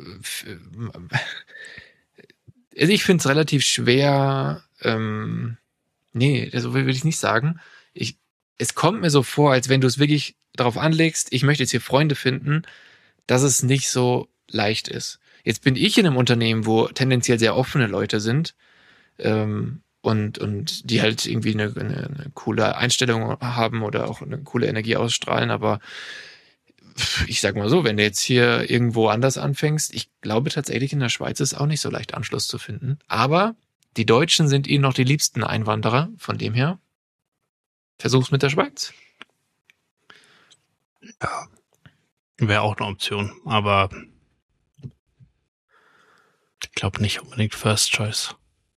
Also ich finde es relativ schwer. Ähm, nee, so will ich nicht sagen. Ich, es kommt mir so vor, als wenn du es wirklich darauf anlegst, ich möchte jetzt hier Freunde finden, dass es nicht so leicht ist. Jetzt bin ich in einem Unternehmen, wo tendenziell sehr offene Leute sind. Ähm, und, und die halt irgendwie eine, eine, eine coole Einstellung haben oder auch eine coole Energie ausstrahlen. Aber ich sag mal so, wenn du jetzt hier irgendwo anders anfängst, ich glaube tatsächlich in der Schweiz ist auch nicht so leicht Anschluss zu finden. Aber die Deutschen sind ihnen noch die liebsten Einwanderer. Von dem her, versuch's mit der Schweiz. Ja. Wäre auch eine Option, aber ich glaube nicht unbedingt First Choice.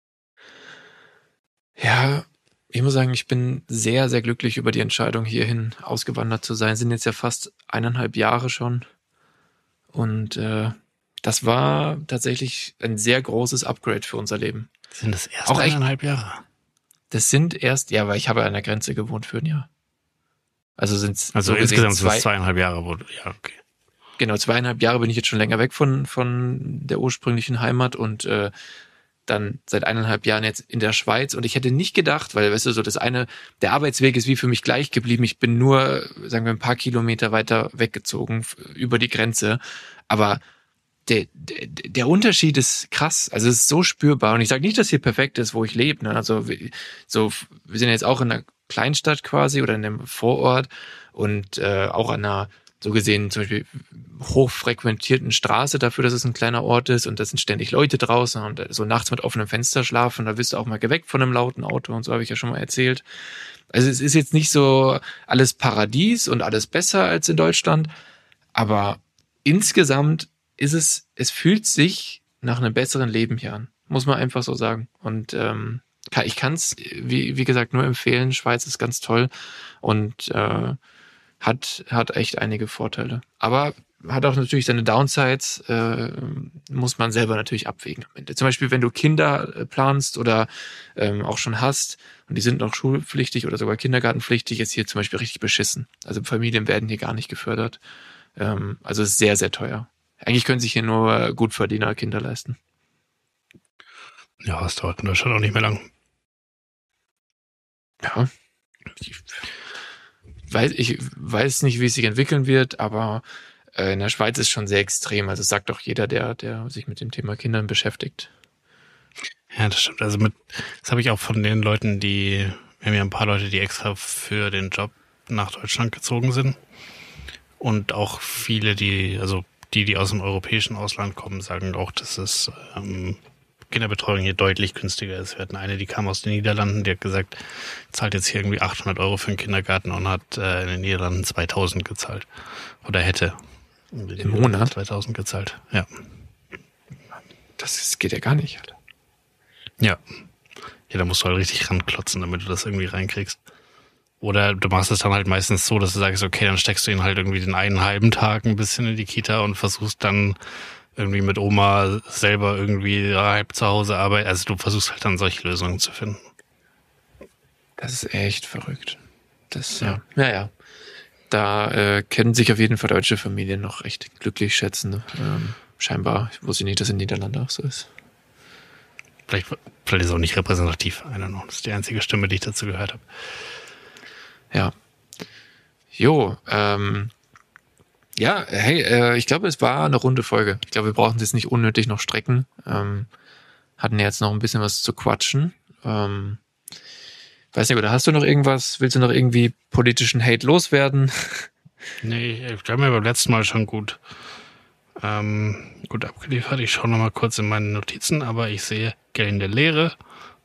Ja, ich muss sagen, ich bin sehr, sehr glücklich über die Entscheidung, hierhin ausgewandert zu sein. Sind jetzt ja fast eineinhalb Jahre schon. Und äh, das war tatsächlich ein sehr großes Upgrade für unser Leben. Sind das erst Auch echt- eineinhalb Jahre? Das sind erst, ja, weil ich habe an der Grenze gewohnt für ein Jahr. Also sind es Also so gesehen insgesamt sind zwei, es zweieinhalb Jahre. Wo, ja, okay. genau, zweieinhalb Jahre bin ich jetzt schon länger weg von, von der ursprünglichen Heimat und äh, dann seit eineinhalb Jahren jetzt in der Schweiz. Und ich hätte nicht gedacht, weil, weißt du, so das eine, der Arbeitsweg ist wie für mich gleich geblieben. Ich bin nur, sagen wir, ein paar Kilometer weiter weggezogen f- über die Grenze. Aber der, der, der Unterschied ist krass. Also es ist so spürbar. Und ich sage nicht, dass hier perfekt ist, wo ich lebe. Ne? Also wir- so, wir sind jetzt auch in einer Kleinstadt quasi oder in einem Vorort und äh, auch an einer so gesehen zum Beispiel hochfrequentierten Straße dafür, dass es ein kleiner Ort ist und da sind ständig Leute draußen und so nachts mit offenem Fenster schlafen, da wirst du auch mal geweckt von einem lauten Auto und so, habe ich ja schon mal erzählt. Also es ist jetzt nicht so alles Paradies und alles besser als in Deutschland, aber insgesamt ist es, es fühlt sich nach einem besseren Leben hier an, muss man einfach so sagen. Und ähm, kann- ich kann es, wie, wie gesagt, nur empfehlen. Schweiz ist ganz toll und äh, hat, hat echt einige Vorteile. Aber hat auch natürlich seine Downsides, äh, muss man selber natürlich abwägen am Ende. Zum Beispiel, wenn du Kinder äh, planst oder ähm, auch schon hast und die sind noch schulpflichtig oder sogar kindergartenpflichtig, ist hier zum Beispiel richtig beschissen. Also Familien werden hier gar nicht gefördert. Ähm, also ist sehr, sehr teuer. Eigentlich können sich hier nur Gutverdiener Kinder leisten. Ja, es dauert in Deutschland auch nicht mehr lang. Ja. Ich weiß, ich weiß nicht, wie es sich entwickeln wird, aber äh, in der Schweiz ist schon sehr extrem. Also das sagt doch jeder, der, der sich mit dem Thema Kindern beschäftigt. Ja, das stimmt. Also mit, das habe ich auch von den Leuten, die, wir haben ja ein paar Leute, die extra für den Job nach Deutschland gezogen sind. Und auch viele, die, also die, die aus dem europäischen Ausland kommen, sagen auch, dass es ähm, Kinderbetreuung hier deutlich günstiger ist. Wir hatten eine, die kam aus den Niederlanden, die hat gesagt, zahlt jetzt hier irgendwie achthundert Euro für den Kindergarten und hat äh, in den Niederlanden zweitausend gezahlt. Oder hätte. Im Monat? zweitausend gezahlt, ja. Das ist, geht ja gar nicht, Alter. Ja. Ja, da musst du halt richtig ranklotzen, damit du das irgendwie reinkriegst. Oder du machst es dann halt meistens so, dass du sagst, okay, dann steckst du ihn halt irgendwie den einen halben Tag ein bisschen in die Kita und versuchst dann irgendwie mit Oma selber irgendwie halb zu Hause arbeiten. Also du versuchst halt dann solche Lösungen zu finden. Das ist echt verrückt. Das, ja, ja. ja. Da äh, können sich auf jeden Fall deutsche Familien noch recht glücklich schätzen. Ne? Ähm, scheinbar, ich wusste nicht, dass in Niederlanden auch so ist. Vielleicht, vielleicht ist es auch nicht repräsentativ. I don't know. Das ist die einzige Stimme, die ich dazu gehört habe. Ja. Jo, ähm, ja, hey, äh, ich glaube, es war eine runde Folge. Ich glaube, wir brauchen es jetzt nicht unnötig noch strecken. Ähm, hatten jetzt noch ein bisschen was zu quatschen. Ähm, weiß nicht, oder hast du noch irgendwas? Willst du noch irgendwie politischen Hate loswerden? Nee, ich habe mir beim letzten Mal schon gut, ähm, gut abgeliefert. Ich schaue noch mal kurz in meine Notizen, aber ich sehe gellende Leere.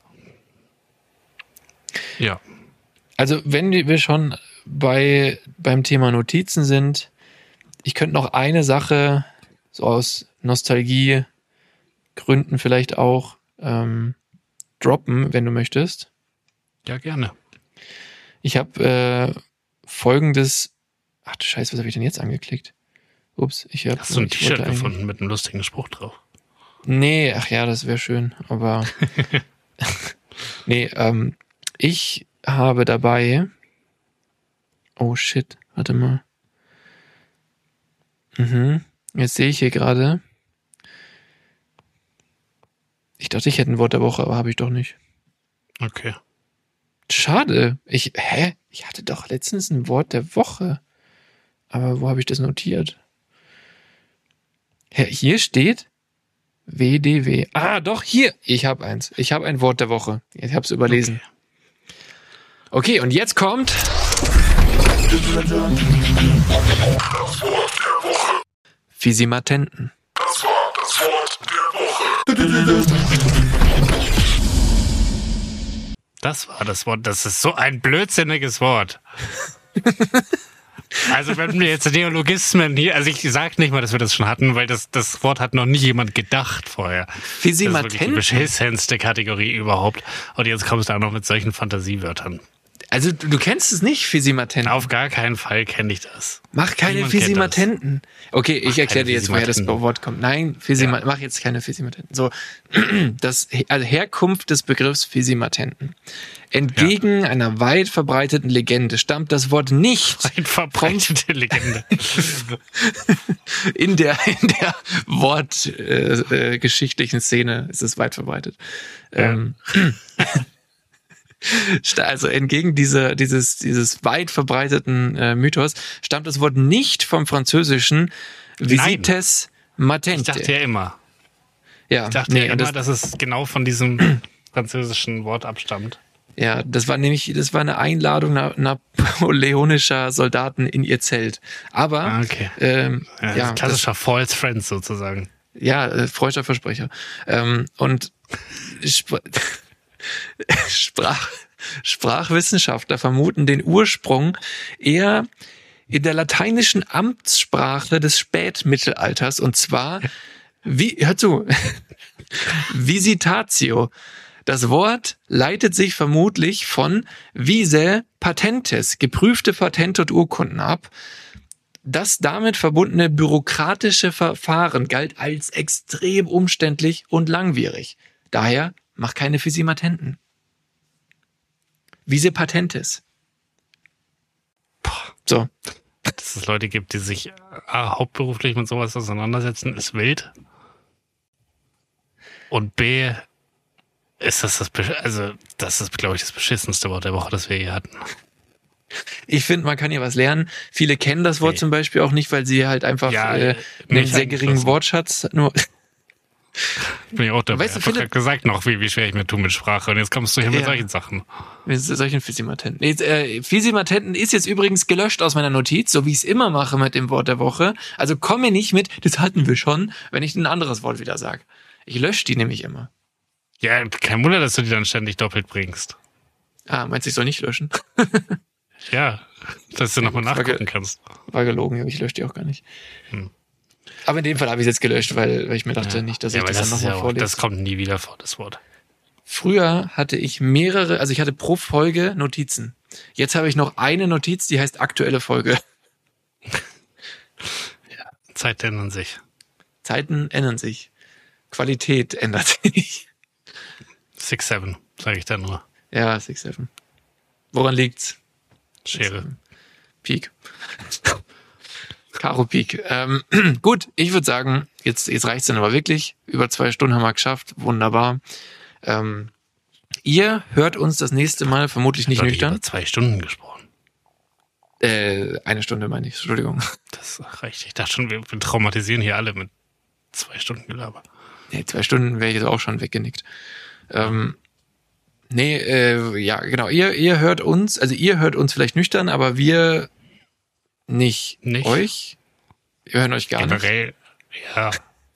Ja. Also, wenn wir schon bei beim Thema Notizen sind, ich könnte noch eine Sache so aus Nostalgiegründen vielleicht auch ähm, droppen, wenn du möchtest. Ja, gerne. Ich habe äh, folgendes... Ach du Scheiße, was habe ich denn jetzt angeklickt? Ups, ich habe... Hast du ein T-Shirt gefunden mit einem lustigen Spruch drauf? Nee, ach ja, das wäre schön, aber... nee, ähm, ich habe dabei... Oh shit, warte mal. Mhm, jetzt sehe ich hier gerade... Ich dachte, ich hätte ein Wort der Woche, aber habe ich doch nicht. Okay. Schade. Ich, hä? Ich hatte doch letztens ein Wort der Woche. Aber wo habe ich das notiert? Hä, hier steht W D W. Ah, doch, hier. Ich habe eins. Ich habe ein Wort der Woche. Ich habe es überlesen. Okay. okay, und jetzt kommt... Fisimatenten. Das war das Wort der Woche. Das war das Wort. Das ist so ein blödsinniges Wort. Also wenn wir jetzt Neologismen hier, also ich sag nicht mal, dass wir das schon hatten, weil das, das Wort hat noch nie jemand gedacht vorher. Fisimatenten. Das ist wirklich die beschissenste Kategorie überhaupt. Und jetzt kommst du auch noch mit solchen Fantasiewörtern. Also du, du kennst es nicht, Fisimatenten. Auf gar keinen Fall kenne ich das. Mach keine Niemand Fisimatenten. Okay, ich Mach erkläre keine dir jetzt, woher das Fisimatenten. Wort kommt. Nein, Fisima- Ja. mach jetzt keine Fisimatenten. So, das also Herkunft des Begriffs Fisimatenten. Entgegen einer weit verbreiteten Legende stammt das Wort nicht Ein verbreitete Legende. in der in der wortgeschichtlichen äh, äh, geschichtlichen Szene ist es weit verbreitet. Ja. Ähm, sta- also entgegen dieser dieses dieses weit verbreiteten äh, Mythos stammt das Wort nicht vom französischen Visites Ich Matente. dachte ja immer. ja, Ich dachte nee, ja und immer, das, dass es genau von diesem französischen Wort abstammt. ja, das war nämlich das war eine Einladung na, napoleonischer Soldaten in ihr Zelt. Aber Ah, okay. ähm, Ja, ja, klassischer False Friends sozusagen. Ja, äh, freudscher Versprecher. Ähm, und Spr Sprach Sprachwissenschaftler vermuten den Ursprung eher in der lateinischen Amtssprache des Spätmittelalters, und zwar, wie, hör zu, Visitatio. Das Wort leitet sich vermutlich von vise patentes, geprüfte Patente und Urkunden ab. Das damit verbundene bürokratische Verfahren galt als extrem umständlich und langwierig. Daher mach keine Fisimatenten. Vise patentes. So. Dass es Leute gibt, die sich A, hauptberuflich mit sowas auseinandersetzen, ist wild. Und B, ist das das, Besch- also das ist, glaube ich, das beschissenste Wort der Woche, das wir hier hatten. Ich finde, man kann hier was lernen. Viele kennen das Wort Nee. zum Beispiel auch nicht, weil sie halt einfach Ja, äh, äh, einen mich sehr eingeschlossen. geringen Wortschatz nur. Bin ich auch dabei. Weißt du, ich hab doch Philipp- gerade gesagt noch, wie, wie schwer ich mir tue mit Sprache. Und jetzt kommst du hier mit Ja. solchen Sachen. Mit solchen Physimatenten. Nee, äh, Physimatenten ist jetzt übrigens gelöscht aus meiner Notiz, so wie ich es immer mache mit dem Wort der Woche. Also komme nicht mit, das hatten wir schon, wenn ich ein anderes Wort wieder sage. Ich lösche die nämlich immer. Ja, kein Wunder, dass du die dann ständig doppelt bringst. Ah, meinst du, ich soll nicht löschen? Ja, dass du nochmal Das war nachgucken ge- kannst. War gelogen, ich lösche die auch gar nicht. Hm. Aber in dem Fall habe ich es jetzt gelöscht, weil, weil ich mir dachte, nicht, dass ja, ich weil das dann das, ist nochmal ja auch, vorlese. das kommt nie wieder vor, das Wort. Früher hatte ich mehrere, also ich hatte pro Folge Notizen. Jetzt habe ich noch eine Notiz, die heißt aktuelle Folge. Zeiten ändern sich. Zeiten ändern sich. Qualität ändert sich. six seven, sage ich dann nur. Ja, six seven. Woran liegt's? Schere. Peak. Karo Peak. Ähm, gut, ich würde sagen, jetzt, jetzt reicht's dann aber wirklich. Über zwei Stunden haben wir geschafft. Wunderbar. Ähm, ihr hört uns das nächste Mal vermutlich nicht Doch, ich nüchtern. über zwei Stunden gesprochen. Äh, eine Stunde meine ich, Entschuldigung. Das reicht. Ich dachte schon, wir, wir traumatisieren hier alle mit zwei Stunden Gelaber. Nee, zwei Stunden wäre ich jetzt auch schon weggenickt. Ähm, nee, äh, ja, genau. Ihr, ihr hört uns, also ihr hört uns vielleicht nüchtern, aber wir nicht, Nicht? euch. Wir hören euch gar nicht. Generell, ja.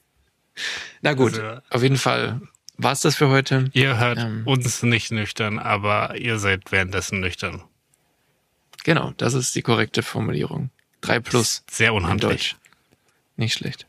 Na gut, Also- auf jeden Fall war's das für heute. Ihr hört Ähm. uns nicht nüchtern, aber ihr seid währenddessen nüchtern. Genau, das ist die korrekte Formulierung. Drei plus Sehr in unhandlich. Deutsch. Nicht schlecht.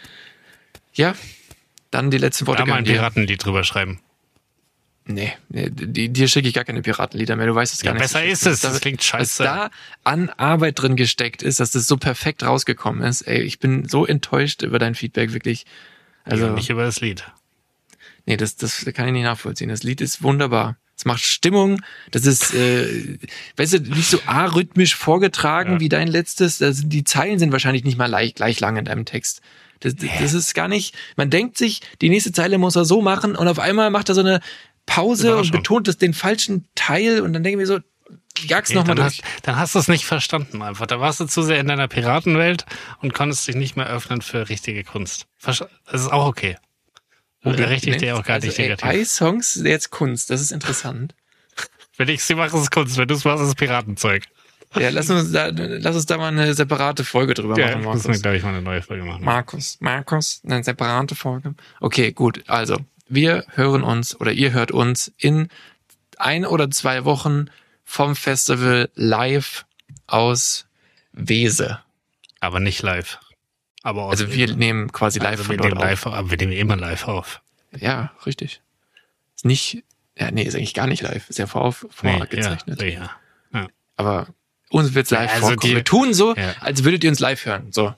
Ja, dann die letzten Worte. Da mal ein gehören dir. Piratenlied drüber schreiben. Nee, nee die, dir schicke ich gar keine Piratenlieder mehr. Du weißt es gar Ja, nicht. besser so ist schlecht. es. Das klingt scheiße. Was da an Arbeit drin gesteckt ist, dass das so perfekt rausgekommen ist. Ey, ich bin so enttäuscht über dein Feedback, wirklich. Also, Also nicht über das Lied. nee, das, das kann ich nicht nachvollziehen. Das Lied ist wunderbar. Es macht Stimmung. Das ist, äh, weißt du, nicht so arrhythmisch vorgetragen Ja. wie dein letztes. Das, die Zeilen sind wahrscheinlich nicht mal gleich, gleich lang in deinem Text. Das, das ist gar nicht, man denkt sich, die nächste Zeile muss er so machen und auf einmal macht er so eine Pause und Überraschung. betont das, den falschen Teil und dann denke ich mir so, jag's Nee, nochmal dann, durch. hast, dann hast du es nicht verstanden einfach. Da warst du zu sehr in deiner Piratenwelt und konntest dich nicht mehr öffnen für richtige Kunst. Versta- Das ist auch okay. Da richte ich dir auch gar nicht also, ey, negativ. I-Songs, jetzt Kunst, das ist interessant. Wenn ich sie mache, ist es Kunst. Wenn du es machst, ist es Piratenzeug. Ja, lass uns da, lass uns da mal eine separate Folge drüber Ja, machen, müssen wir, Markus. glaube ich, mal eine neue Folge machen. Markus, Markus, eine separate Folge. Okay, gut. Also, wir hören uns oder ihr hört uns in ein oder zwei Wochen vom Festival live aus Wese. Aber nicht live. Aber aus Also wir nehmen quasi live also von wir dort nehmen auf. live, aber wir nehmen immer live auf. Ja, richtig. Ist nicht, ja, nee, ist eigentlich gar nicht live. Ist ja vor, vorgezeichnet. Nee, ja, ja. Aber uns wird's live Ja, also vorkommen. die- Wir tun so, Ja. als würdet ihr uns live hören. So,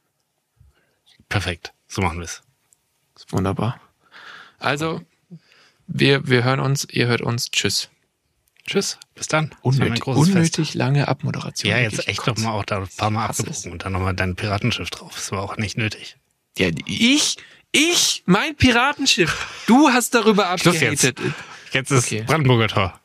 Perfekt. So machen wir es. ist wunderbar. Also, wir, wir hören uns, ihr hört uns. Tschüss. Tschüss. Bis dann. Das war mein Unnötig, großes unnötig lange Abmoderation. Fest. Ja, jetzt Wirklich. echt doch mal auch da ein paar Mal hasse abgebogen und dann nochmal dein Piratenschiff drauf. Das war auch nicht nötig. Ja, ich, ich, mein Piratenschiff. Du hast darüber Schluss jetzt. abgehatet. Jetzt ist Okay. Brandenburger Tor.